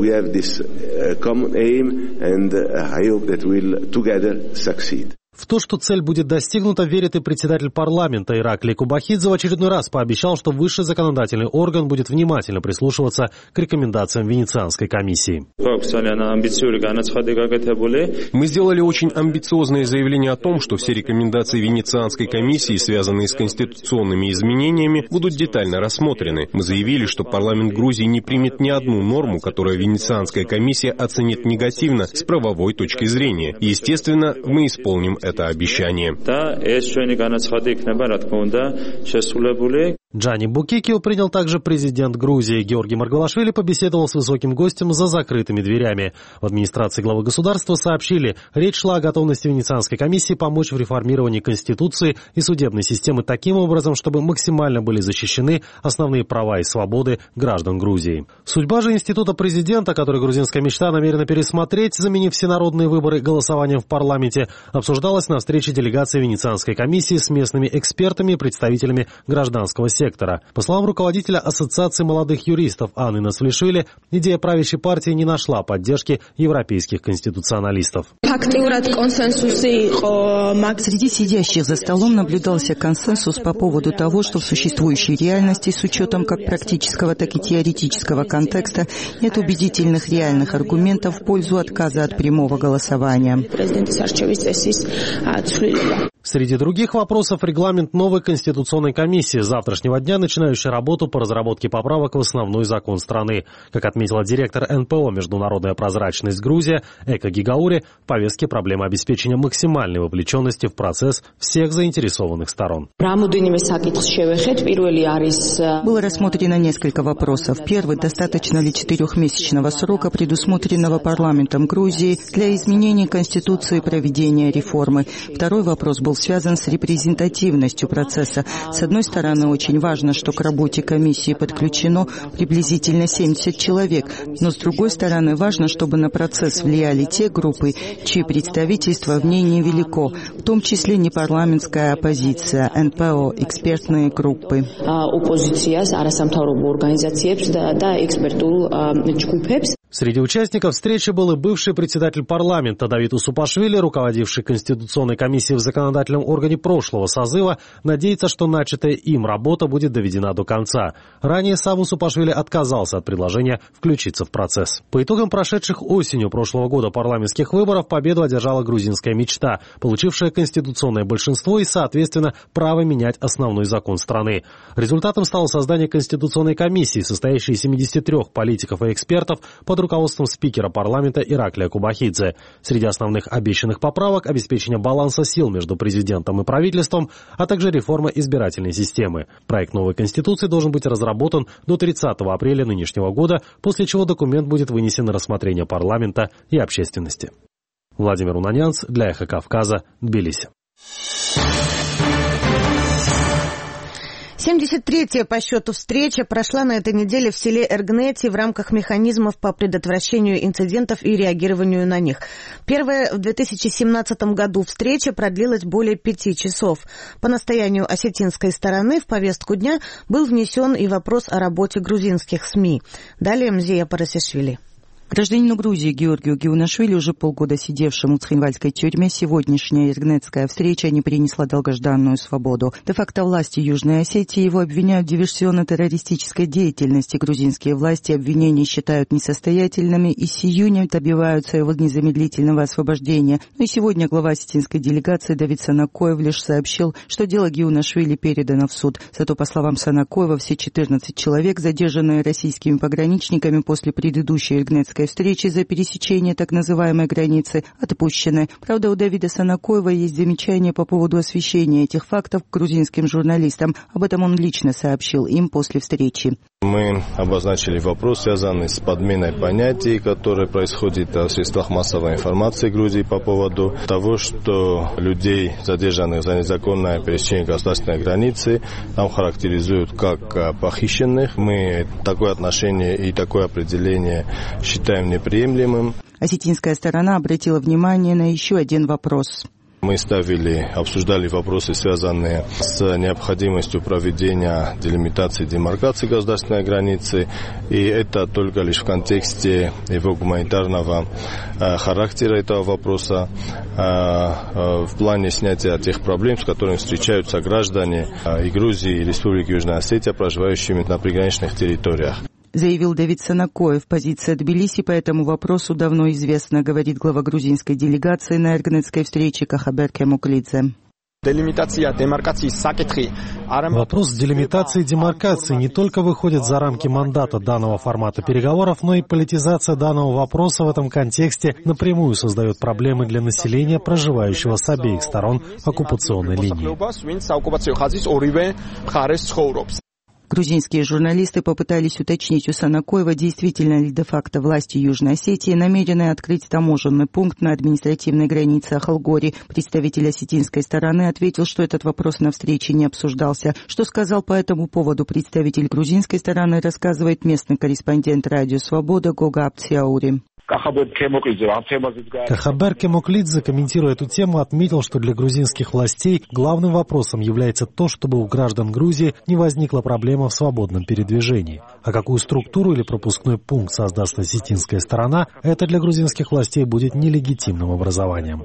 В то, что цель будет достигнута, верит и председатель парламента Ираклий Кубахидзе в очередной раз пообещал, что высший законодательный орган будет внимательно прислушиваться к рекомендациям Венецианской комиссии. Мы сделали очень амбициозное заявление о том, что все рекомендации Венецианской комиссии, связанные с конституционными изменениями, будут детально рассмотрены. Мы заявили, что парламент Грузии не примет ни одну норму, которую Венецианская комиссия оценит негативно с правовой точки зрения. И, естественно, мы исполним это обещание. Джани Букикио принял также президент Грузии. Георгий Маргвелашвили побеседовал с высоким гостем за закрытыми дверями. В администрации главы государства сообщили, речь шла о готовности Венецианской комиссии помочь в реформировании Конституции и судебной системы таким образом, чтобы максимально были защищены основные права и свободы граждан Грузии. Судьба же института президента, который грузинская мечта намерена пересмотреть, заменив всенародные выборы голосованием в парламенте, обсуждалась на встрече делегации Венецианской комиссии с местными экспертами и представителями гражданского сектора. По словам руководителя Ассоциации молодых юристов Анны Насвлишвили, идея правящей партии не нашла поддержки европейских конституционалистов. Среди сидящих за столом наблюдался консенсус по поводу того, что в существующей реальности с учетом как практического, так и теоретического контекста нет убедительных реальных аргументов в пользу отказа от прямого голосования. Среди других вопросов регламент новой конституционной комиссии с завтрашнего дня, начинающей работу по разработке поправок в основной закон страны. Как отметила директор НПО «Международная прозрачность Грузия» Эка Гигаури, в повестке проблема обеспечения максимальной вовлеченности в процесс всех заинтересованных сторон. Было рассмотрено несколько вопросов. Первый, достаточно ли 4-месячного срока, предусмотренного парламентом Грузии для изменения Конституции и проведения реформы. Второй вопрос был связан с репрезентативностью процесса. С одной стороны, очень важно, что к работе комиссии подключено приблизительно 70 человек, но с другой стороны, важно, чтобы на процесс влияли те группы, чьи представительство в ней невелико, в том числе непарламентская оппозиция, НПО, экспертные группы. Среди участников встречи был и бывший председатель парламента Давид Усупашвили, руководивший Конституционной комиссией в законодательном органе прошлого созыва, надеется, что начатая им работа будет доведена до конца. Ранее сам Усупашвили отказался от предложения включиться в процесс. По итогам прошедших осенью прошлого года парламентских выборов победу одержала грузинская мечта, получившая конституционное большинство и, соответственно, право менять основной закон страны. Результатом стало создание Конституционной комиссии, состоящей из 73 политиков и экспертов под руководством спикера парламента Ираклия Кубахидзе. Среди основных обещанных поправок – обеспечение баланса сил между президентом и правительством, а также реформа избирательной системы. Проект новой Конституции должен быть разработан до 30 апреля нынешнего года, после чего документ будет вынесен на рассмотрение парламента и общественности. Владимир Унанянц для Эхо Кавказа, Тбилиси. 73-я по счету встреча прошла на этой неделе в селе Эргнети в рамках механизмов по предотвращению инцидентов и реагированию на них. Первая в 2017 году встреча продлилась более 5 часов. По настоянию осетинской стороны в повестку дня был внесен и вопрос о работе грузинских СМИ. Далее Мзия Парасишвили. Гражданину Грузии Георгию Геунашвили, уже полгода сидевшему в Цхинвальской тюрьме, сегодняшняя иргнетская встреча не принесла долгожданную свободу. Де-факто власти Южной Осетии его обвиняют в диверсионно-террористической деятельности. Грузинские власти обвинения считают несостоятельными и с июня добиваются его незамедлительного освобождения. Но и сегодня глава осетинской делегации Давид Санакоев лишь сообщил, что дело Геунашвили передано в суд. Зато, по словам Санакоева, все 14 человек, задержанные российскими пограничниками после предыдущей иргнетской встречи за пересечение так называемой границы, отпущены. Правда, у Давида Санакоева есть замечания по поводу освещения этих фактов грузинским журналистам. Об этом он лично сообщил им после встречи. Мы обозначили вопрос, связанный с подменой понятий, которые происходят в средствах массовой информации Грузии по поводу того, что людей, задержанных за незаконное пересечение государственной границы, там характеризуют как похищенных. Мы такое отношение и такое определение считаем неприемлемым. Осетинская сторона обратила внимание на еще один вопрос. Мы обсуждали вопросы, связанные с необходимостью проведения делимитации, демаркации государственной границы, и это только лишь в контексте его гуманитарного характера этого вопроса, в плане снятия тех проблем, с которыми встречаются граждане и Грузии, и Республики Южная Осетия, проживающими на приграничных территориях. Заявил Давид Санакоев. Позиция Тбилиси по этому вопросу давно известна, говорит глава грузинской делегации на иргнетской встрече Кахабер Кемуклидзе. Вопрос делимитации и демаркации не только выходит за рамки мандата данного формата переговоров, но и политизация данного вопроса в этом контексте напрямую создает проблемы для населения, проживающего с обеих сторон оккупационной линии. Грузинские журналисты попытались уточнить у Санакоева, действительно ли де-факто власти Южной Осетии намерены открыть таможенный пункт на административной границе Ахалгори. Представитель осетинской стороны ответил, что этот вопрос на встрече не обсуждался. Что сказал по этому поводу представитель грузинской стороны, рассказывает местный корреспондент радио «Свобода» Гога Апциаури. Кахабер Кемуклидзе, комментируя эту тему, отметил, что для грузинских властей главным вопросом является то, чтобы у граждан Грузии не возникла проблема в свободном передвижении. А какую структуру или пропускной пункт создаст осетинская сторона, это для грузинских властей будет нелегитимным образованием.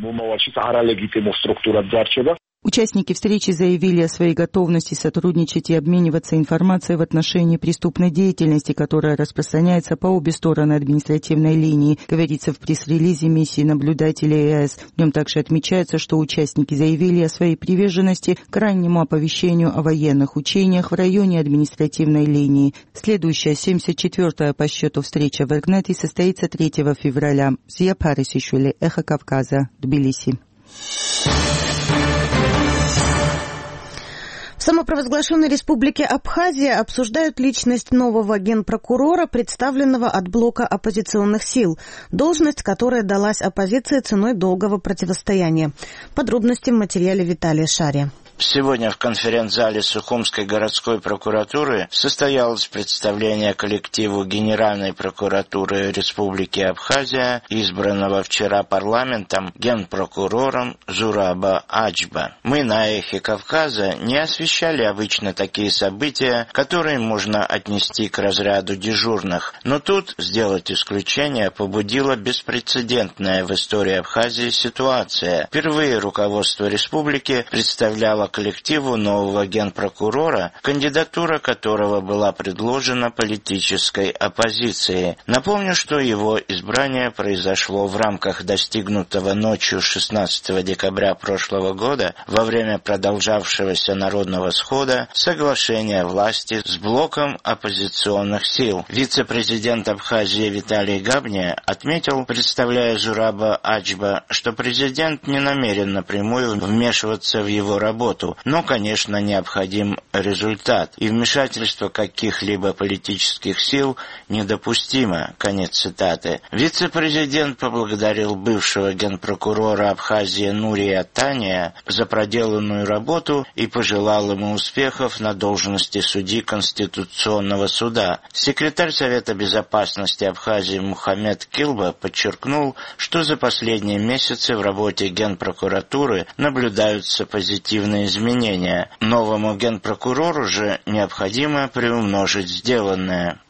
Участники встречи заявили о своей готовности сотрудничать и обмениваться информацией в отношении преступной деятельности, которая распространяется по обе стороны административной линии, говорится в пресс-релизе миссии наблюдателей ЕС. В нем также отмечается, что участники заявили о своей приверженности к раннему оповещению о военных учениях в районе административной линии. Следующая, 74-я по счету встреча в Иргнете состоится 3 февраля. Зия Парисишвили, Эхо Кавказа, Тбилиси. В самопровозглашенной республике Абхазия обсуждают личность нового генпрокурора, представленного от блока оппозиционных сил, должность, которая далась оппозиции ценой долгого противостояния. Подробности в материале Виталия Шари. Сегодня в конференц-зале Сухумской городской прокуратуры состоялось представление коллективу Генеральной прокуратуры Республики Абхазия, избранного вчера парламентом генпрокурором Зураба Аджба. Мы на Эхе Кавказа не освещали обычно такие события, которые можно отнести к разряду дежурных, но тут сделать исключение побудила беспрецедентная в истории Абхазии ситуация. Впервые руководство республики представляло коллективу нового генпрокурора, кандидатура которого была предложена политической оппозицией. Напомню, что его избрание произошло в рамках достигнутого ночью 16 декабря прошлого года во время продолжавшегося народного схода соглашения власти с блоком оппозиционных сил. Вице-президент Абхазии Виталий Габния отметил, представляя Зураба Аджба, что президент не намерен напрямую вмешиваться в его работу, но, конечно, необходим результат, и вмешательство каких-либо политических сил недопустимо. Конец цитаты. Вице-президент поблагодарил бывшего генпрокурора Абхазии Нурия Тания за проделанную работу и пожелал ему успехов на должности судьи Конституционного суда. Секретарь Совета безопасности Абхазии Мухаммед Килба подчеркнул, что за последние месяцы в работе генпрокуратуры наблюдаются позитивные изменения. Новому генпрокурору же необходимо приумножить сделанное.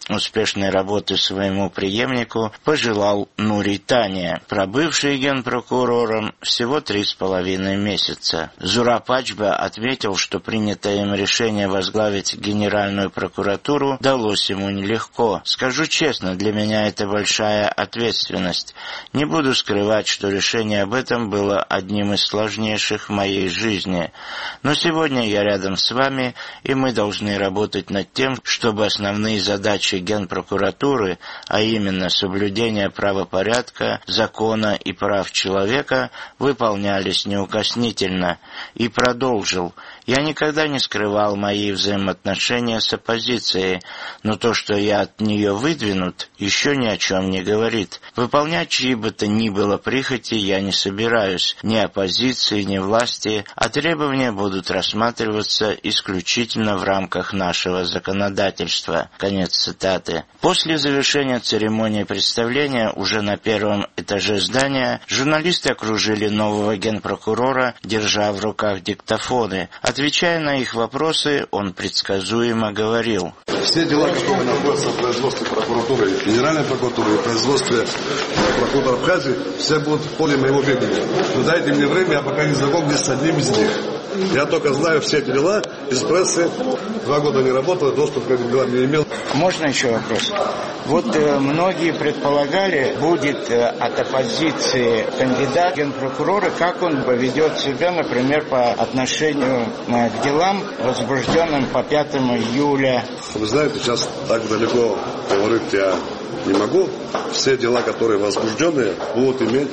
успешной работы своему преемнику пожелал Нури Тания, пробывший генпрокурором всего 3,5 месяца. Зураб Ачба отметил, что принятое им решение возглавить Генеральную прокуратуру далось ему нелегко. «Скажу честно, для меня это большая ответственность. Не буду скрывать, что решение об этом было одним из сложнейших в моей жизни. Но сегодня я рядом с вами, и мы должны работать над тем, чтобы основные задачи Генпрокуратуры, а именно соблюдение правопорядка, закона и прав человека, выполнялись неукоснительно». И продолжил: «Я никогда не скрывал мои взаимоотношения с оппозицией, но то, что я от нее выдвинут, еще ни о чем не говорит. Выполнять чьи бы то ни было прихоти я не собираюсь, ни оппозиции, ни власти, а требования будут рассматриваться исключительно в рамках нашего законодательства». Конец цитаты. После завершения церемонии представления уже на первом этаже здания журналисты окружили нового генпрокурора, держа в руках диктофоны. Отвечая на их вопросы, он предсказуемо говорил: «Все дела, которые находятся в производстве прокуратуры, Генеральной прокуратуры и в производстве прокуратуры Абхазии, все будут в поле моего ведения. Но дайте мне время, я пока не знакомлюсь с одним из них. Я только знаю все эти дела из прессы. 2 года не работал, доступ к этим делам не имел». Можно еще вопрос? Вот многие предполагали, будет от оппозиции кандидат в генпрокурора, как он поведет себя, например, по отношению к делам, возбужденным по 5 июля. Вы знаете, сейчас так далеко говорить я не могу. Все дела, которые возбуждены, будут иметь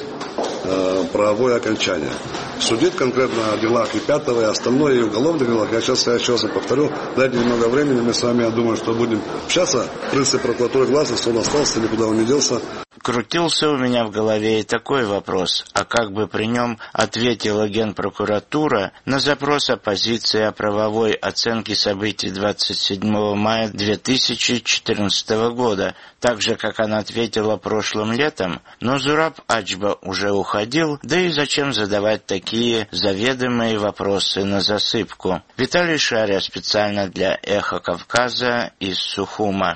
правовое окончание. Судить конкретно о делах и 5-го, и остальное, и уголовных делах, я сейчас повторю, дайте немного времени, мы с вами, я думаю, что будем общаться. Принцип прокуратуры гласности, он остался, никуда он не делся. Крутился у меня в голове и такой вопрос: а как бы при нем ответила Генпрокуратура на запрос оппозиции о правовой оценке событий 27 мая 2014 года, так же, как она ответила прошлым летом? Но Зураб Ачба уже уходил, да и зачем задавать такие заведомые вопросы на засыпку? Виталий Шаря специально для «Эхо Кавказа» из Сухума.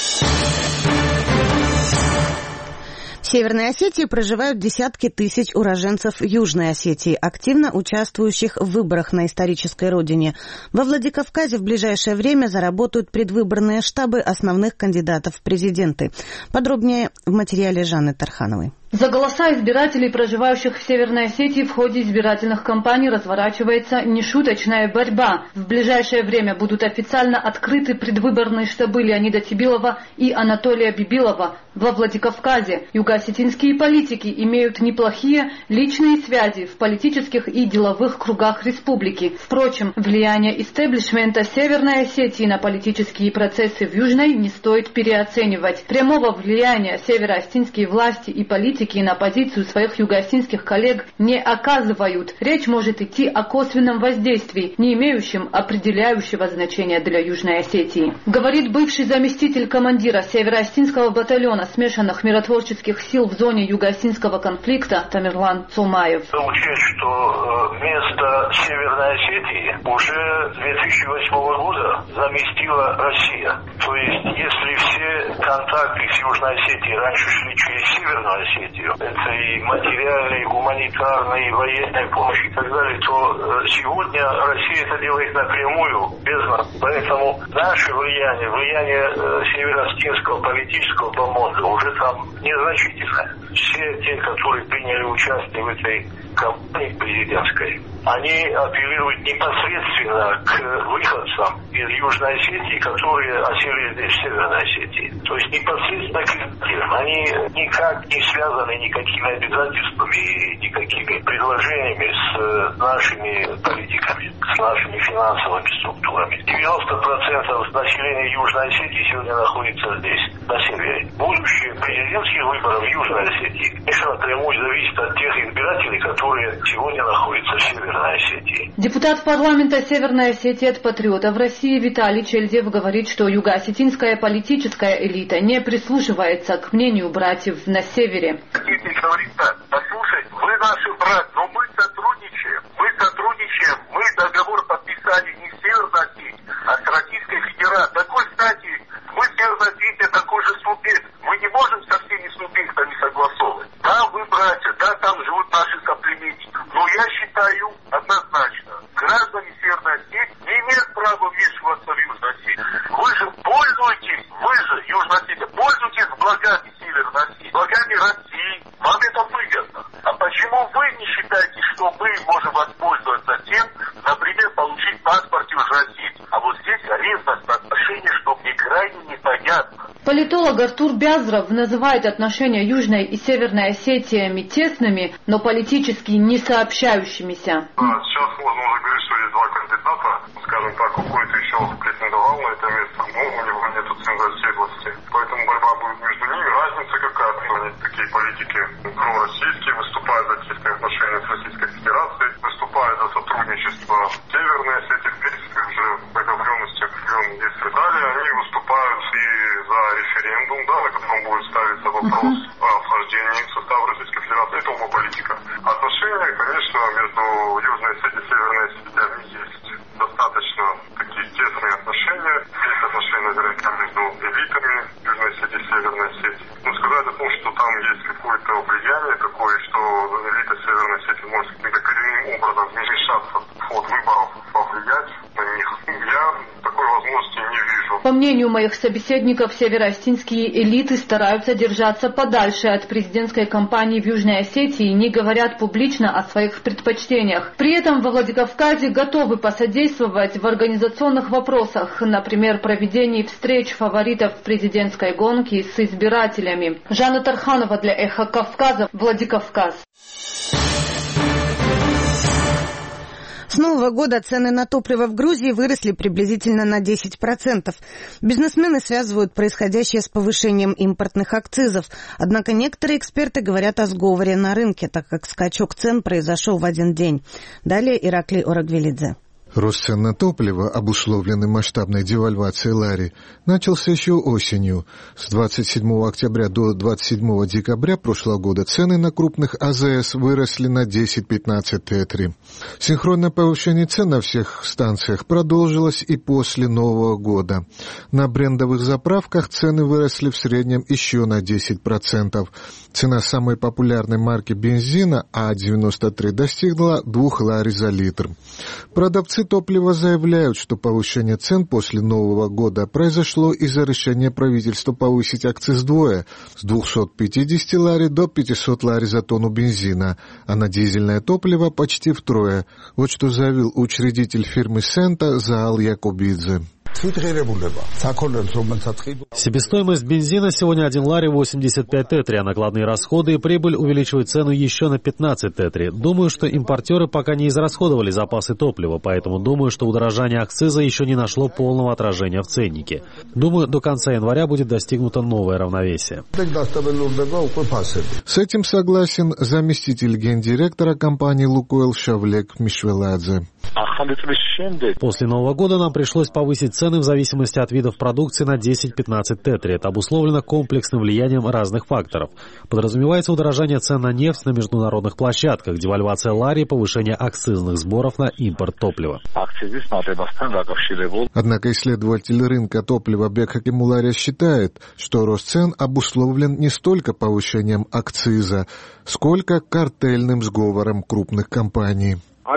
В Северной Осетии проживают десятки тысяч уроженцев Южной Осетии, активно участвующих в выборах на исторической родине. Во Владикавказе в ближайшее время заработают предвыборные штабы основных кандидатов в президенты. Подробнее в материале Жанны Тархановой. За голоса избирателей, проживающих в Северной Осетии, в ходе избирательных кампаний разворачивается нешуточная борьба. В ближайшее время будут официально открыты предвыборные штабы Леонида Тибилова и Анатолия Бибилова во Владикавказе. Юго-осетинские политики имеют неплохие личные связи в политических и деловых кругах республики. Впрочем, влияние истеблишмента Северной Осетии на политические процессы в Южной не стоит переоценивать. Прямого влияния североосетинские власти и политики на позицию своих юго-осетинских коллег не оказывают. Речь может идти о косвенном воздействии, не имеющем определяющего значения для Южной Осетии. Говорит бывший заместитель командира североосетинского батальона смешанных миротворческих сил в зоне юго-осетинского конфликта Тамерлан Цумаев. Учесть, что место Северной Осетии уже с 2008 года заместила Россия. То есть, если все контакты с Южной Осетией раньше шли через Северную Осетию, это и материальная, и гуманитарная, и военная помощь и так далее, то сегодня Россия это делает напрямую, без нас. Поэтому наше влияние северо-осетинского политического бомонда уже там незначительное. Все те, которые приняли участие в этой кампании президентской, они апеллируют непосредственно к выходцам из Южной Осетии, которые осели здесь, в Северной Осетии. То есть непосредственно к людям. Они никак не связаны никакими обязательствами и никакими предложениями с нашими политиками, с нашими финансовыми структурами. 90% населения Южной Осетии сегодня находится здесь, на севере. Будущее президентских выборов в Южной Осетии, конечно, напрямую зависит от тех избирателей, которые сегодня находятся в Северной Осетии. Депутат парламента Северной Осетии от патриотов России Виталий Чельдев говорит, что юго-осетинская политическая элита не прислушивается к мнению братьев на севере. Говорит так: послушайте, вы наши братья, но мы сотрудничаем, мы договор подписали не с Северной Осетией, а с Российской Федерацией. Такой, кстати, мы с Северной Осетией Северная сеть не имеет права вмешиваться в Южную сеть. Вы же пользуетесь, Южная сеть, пользуетесь благами Северной сети, благами России. Вам это выгодно. А почему вы не считаете, что мы можем воспользоваться тем, например, получить паспорт Южной сети? А вот здесь ревность отношения, что мне крайне непонятно. Политолог Артур Бязров называет отношения Южной и Северной Осетиями тесными, но политически не сообщающимися. Сейчас можно уже говорить, что есть два кандидата, скажем так, какой-то еще претендовал на это место, но у него нет цензорседлости. Поэтому борьба будет между ними. Разница какая-то, они такие политики пророссийские, выступают за тесные отношения с Российской Федерацией, выступают за сотрудничество Северной Осетии, в принципе, уже договоренности определенные есть и далее. Они выступают и за референдум, да, на котором будет ставиться вопрос о вхождении в состав Российской Федерации. Это оба политика. Отношения, конечно, между Южной Осетией и Северной Осетией есть достаточно такие тесные отношения. Есть отношения наверняка между элитами Южной Осетии и Северной Осетии. Но сказать о том, что там есть какое-то влияние такое, что элита Северной Осетии может каким-то коренным образом вмешаться в ход выборов, повлиять на них, я такой возможности не вижу. По мнению моих собеседников, североосетинские элиты стараются держаться подальше от президентской кампании в Южной Осетии и не говорят публично о своих предпочтениях. При этом во Владикавказе готовы посодействовать в организационных вопросах, например, проведении встреч фаворитов президентской гонки с избирателями. Жанна Тарханова для Эхо Кавказа, Владикавказ. С Нового года цены на топливо в Грузии выросли приблизительно на 10%. Бизнесмены связывают происходящее с повышением импортных акцизов. Однако некоторые эксперты говорят о сговоре на рынке, так как скачок цен произошел в один день. Далее Ираклий Орагвелидзе. Рост цен на топливо, обусловленный масштабной девальвацией лари, начался еще осенью. С 27 октября до 27 декабря прошлого года цены на крупных АЗС выросли на 10-15 тетри. Синхронное повышение цен на всех станциях продолжилось и после Нового года. На брендовых заправках цены выросли в среднем еще на 10%. Цена самой популярной марки бензина А93 достигла 2 лари за литр. Продавцы топлива заявляют, что повышение цен после Нового года произошло из-за решения правительства повысить акциз вдвое с 250 лари до 500 лари за тонну бензина, а на дизельное топливо почти втрое. Вот что заявил учредитель фирмы «Сента» Заал Якубидзе. Себестоимость бензина сегодня 1 лари 85 тетри, а накладные расходы и прибыль увеличивают цену еще на 15 тетри. Думаю, что импортеры пока не израсходовали запасы топлива, поэтому думаю, что удорожание акциза еще не нашло полного отражения в ценнике. Думаю, до конца января будет достигнуто новое равновесие. С этим согласен заместитель гендиректора компании «Лукойл» Шавлек Мишвеладзе. После Нового года нам пришлось повысить цены в зависимости от видов продукции на 10-15 тетри. Это обусловлено комплексным влиянием разных факторов. Подразумевается удорожание цен на нефть на международных площадках, девальвация лари и повышение акцизных сборов на импорт топлива. Однако исследователь рынка топлива Бек Хакимулария считает, что рост цен обусловлен не столько повышением акциза, сколько картельным сговором крупных компаний.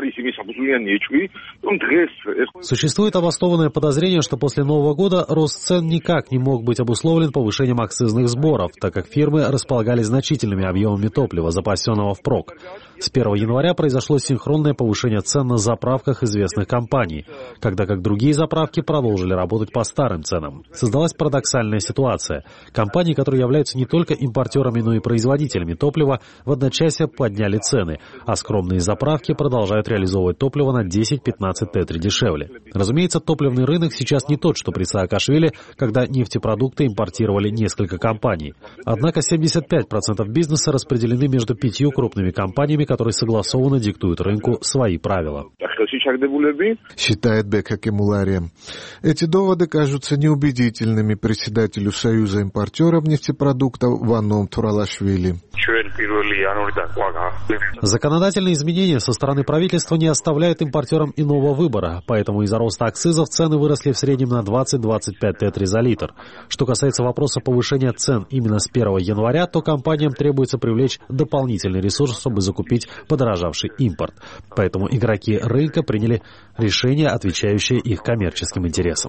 Существует обоснованное подозрение, что после Нового года рост цен никак не мог быть обусловлен повышением акцизных сборов, так как фирмы располагали значительными объемами топлива, запасенного впрок. С 1 января произошло синхронное повышение цен на заправках известных компаний, когда как другие заправки продолжили работать по старым ценам. Создалась парадоксальная ситуация. Компании, которые являются не только импортерами, но и производителями топлива, в одночасье подняли цены, а скромные заправки продолжают реализовывать топливо на 10-15 тетри дешевле. Разумеется, топливный рынок сейчас не тот, что при Саакашвили, когда нефтепродукты импортировали несколько компаний. Однако 75% бизнеса распределены между 5 крупными компаниями, которые согласованно диктуют рынку свои правила. Считает Бек Хакимулария. Эти доводы кажутся неубедительными председателю Союза импортеров нефтепродуктов Ваном Туралашвили. Законодательные изменения со стороны правительства не остановят оставляет импортерам иного выбора, поэтому из-за роста акцизов цены выросли в среднем на 20-25 тетри за литр. Что касается вопроса повышения цен именно с 1 января, то компаниям требуется привлечь дополнительный ресурс, чтобы закупить подорожавший импорт. Поэтому игроки рынка приняли решение, отвечающее их коммерческим интересам.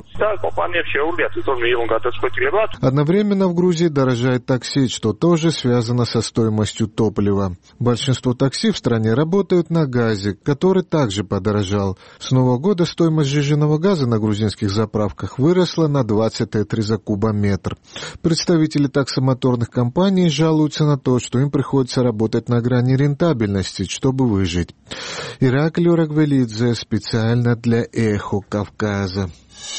Одновременно в Грузии дорожает такси, что тоже связано со стоимостью топлива. Большинство такси в стране работают на газе, который также подорожал. С Нового года стоимость сжиженного газа на грузинских заправках выросла на 20 тетри за кубометр. Представители таксомоторных компаний жалуются на то, что им приходится работать на грани рентабельности, чтобы выжить. Ираклий Рагвелидзе специально для «Эхо Кавказа».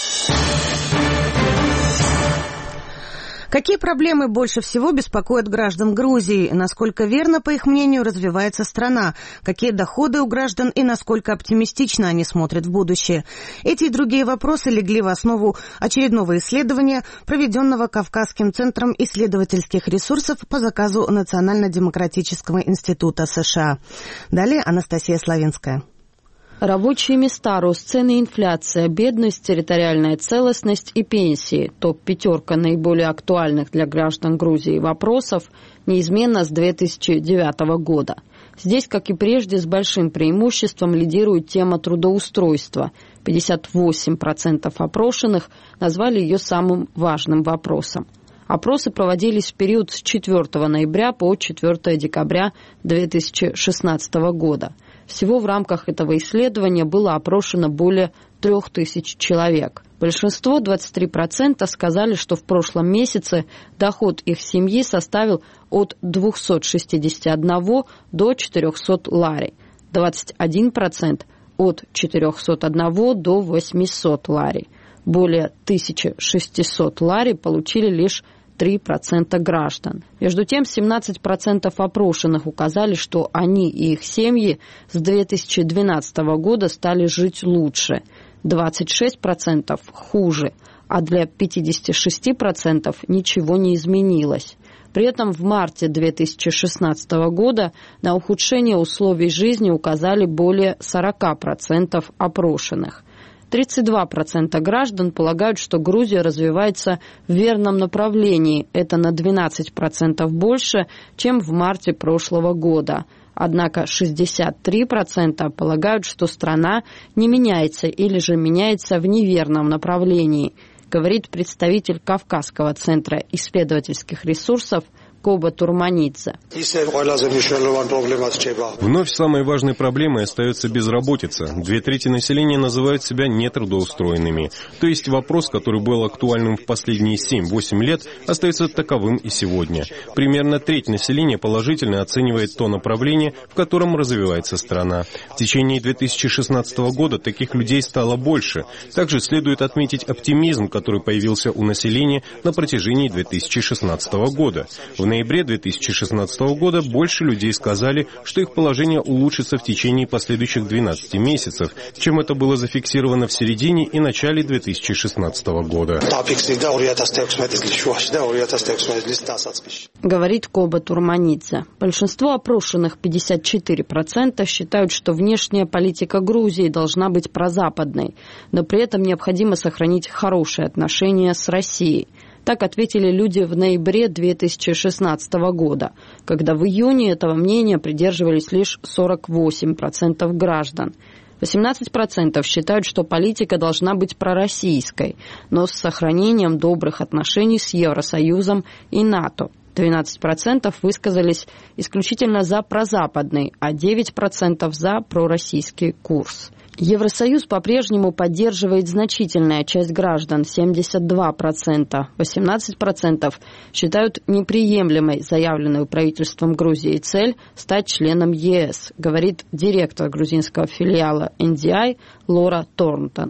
Какие проблемы больше всего беспокоят граждан Грузии? Насколько верно, по их мнению, развивается страна? Какие доходы у граждан и насколько оптимистично они смотрят в будущее? Эти и другие вопросы легли в основу очередного исследования, проведенного Кавказским центром исследовательских ресурсов по заказу Национально-демократического института США. Далее Анастасия Славинская. Рабочие места, рост цен и инфляция, бедность, территориальная целостность и пенсии. Топ-5 наиболее актуальных для граждан Грузии вопросов неизменно с 2009 года. Здесь, как и прежде, с большим преимуществом лидирует тема трудоустройства. 58% опрошенных назвали ее самым важным вопросом. Опросы проводились в период с 4 ноября по 4 декабря 2016 года. Всего в рамках этого исследования было опрошено более 3000 человек. Большинство, 23%, сказали, что в прошлом месяце доход их семьи составил от 261 до 400 лари, 21% от 401 до 800 лари. Более 1600 лари получили лишь 3% граждан. Между тем, 17% опрошенных указали, что они и их семьи с 2012 года стали жить лучше, 26% хуже, а для 56% ничего не изменилось. При этом в марте 2016 года на ухудшение условий жизни указали более 40% опрошенных. 32% граждан полагают, что Грузия развивается в верном направлении. Это на 12% больше, чем в марте прошлого года. Однако 63% полагают, что страна не меняется или же меняется в неверном направлении, говорит представитель Кавказского центра исследовательских ресурсов Коба Турманидзе. Вновь самой важной проблемой остается безработица. 2/3 населения называют себя нетрудоустроенными. То есть вопрос, который был актуальным в последние 7-8 лет, остается таковым и сегодня. Примерно треть населения положительно оценивает то направление, в котором развивается страна. В течение 2016 года таких людей стало больше. Также следует отметить оптимизм, который появился у населения на протяжении 2016 года. В ноябре 2016 года больше людей сказали, что их положение улучшится в течение последующих 12 месяцев, чем это было зафиксировано в середине и начале 2016 года. Говорит Коба Турманидзе. Большинство опрошенных, 54%, считают, что внешняя политика Грузии должна быть прозападной, но при этом необходимо сохранить хорошие отношения с Россией. Так ответили люди в ноябре 2016 года, когда в июне этого мнения придерживались лишь 48% граждан. 18% считают, что политика должна быть пророссийской, но с сохранением добрых отношений с Евросоюзом и НАТО. 12% высказались исключительно за прозападный, а 9% за пророссийский курс. Евросоюз по-прежнему поддерживает значительная часть граждан, 72%. 18% считают неприемлемой заявленную правительством Грузии цель стать членом ЕС, говорит директор грузинского филиала NDI Лора Торнтон.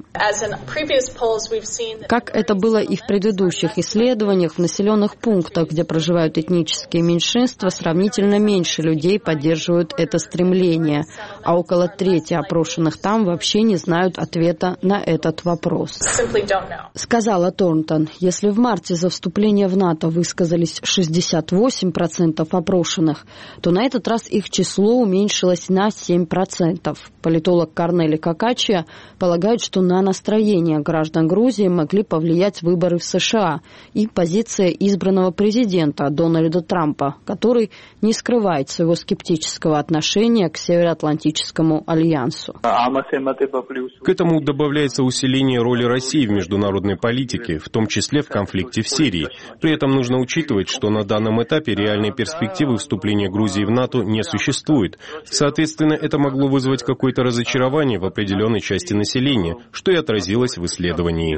Как это было и в предыдущих исследованиях, в населенных пунктах, где проживают существуют этнические меньшинства, сравнительно меньше людей поддерживают это стремление, а около трети опрошенных там вообще не знают ответа на этот вопрос. Сказала Торнтон, если в марте за вступление в НАТО высказались 68% опрошенных, то на этот раз их число уменьшилось на 7%. Политолог Корнели Кокаччиа полагает, что на настроение граждан Грузии могли повлиять выборы в США и позиция избранного президента Дональда Трампа, который не скрывает своего скептического отношения к Североатлантическому альянсу. К этому добавляется усиление роли России в международной политике, в том числе в конфликте в Сирии. При этом нужно учитывать, что на данном этапе реальной перспективы вступления Грузии в НАТО не существует. Соответственно, это могло вызвать какое-то разочарование в определенной части населения, что и отразилось в исследовании.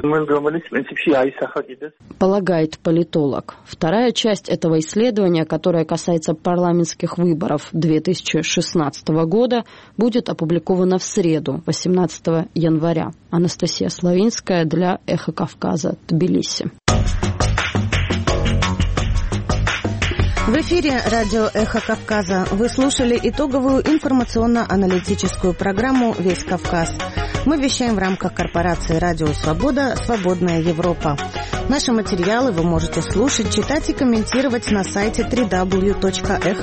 Полагает политолог. Вторая часть этого исследования, которая касается парламентских выборов 2016 года, будет опубликована в среду, 18 января. Анастасия Славинская для «Эхо Кавказа», Тбилиси. В эфире радио «Эхо Кавказа». Вы слушали итоговую информационно-аналитическую программу «Весь Кавказ». Мы вещаем в рамках корпорации «Радио Свобода. Свободная Европа». Наши материалы вы можете слушать, читать и комментировать на сайте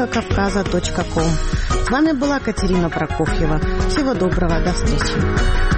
www.эхокавказа.ком. С вами была Катерина Прокофьева. Всего доброго, до встречи.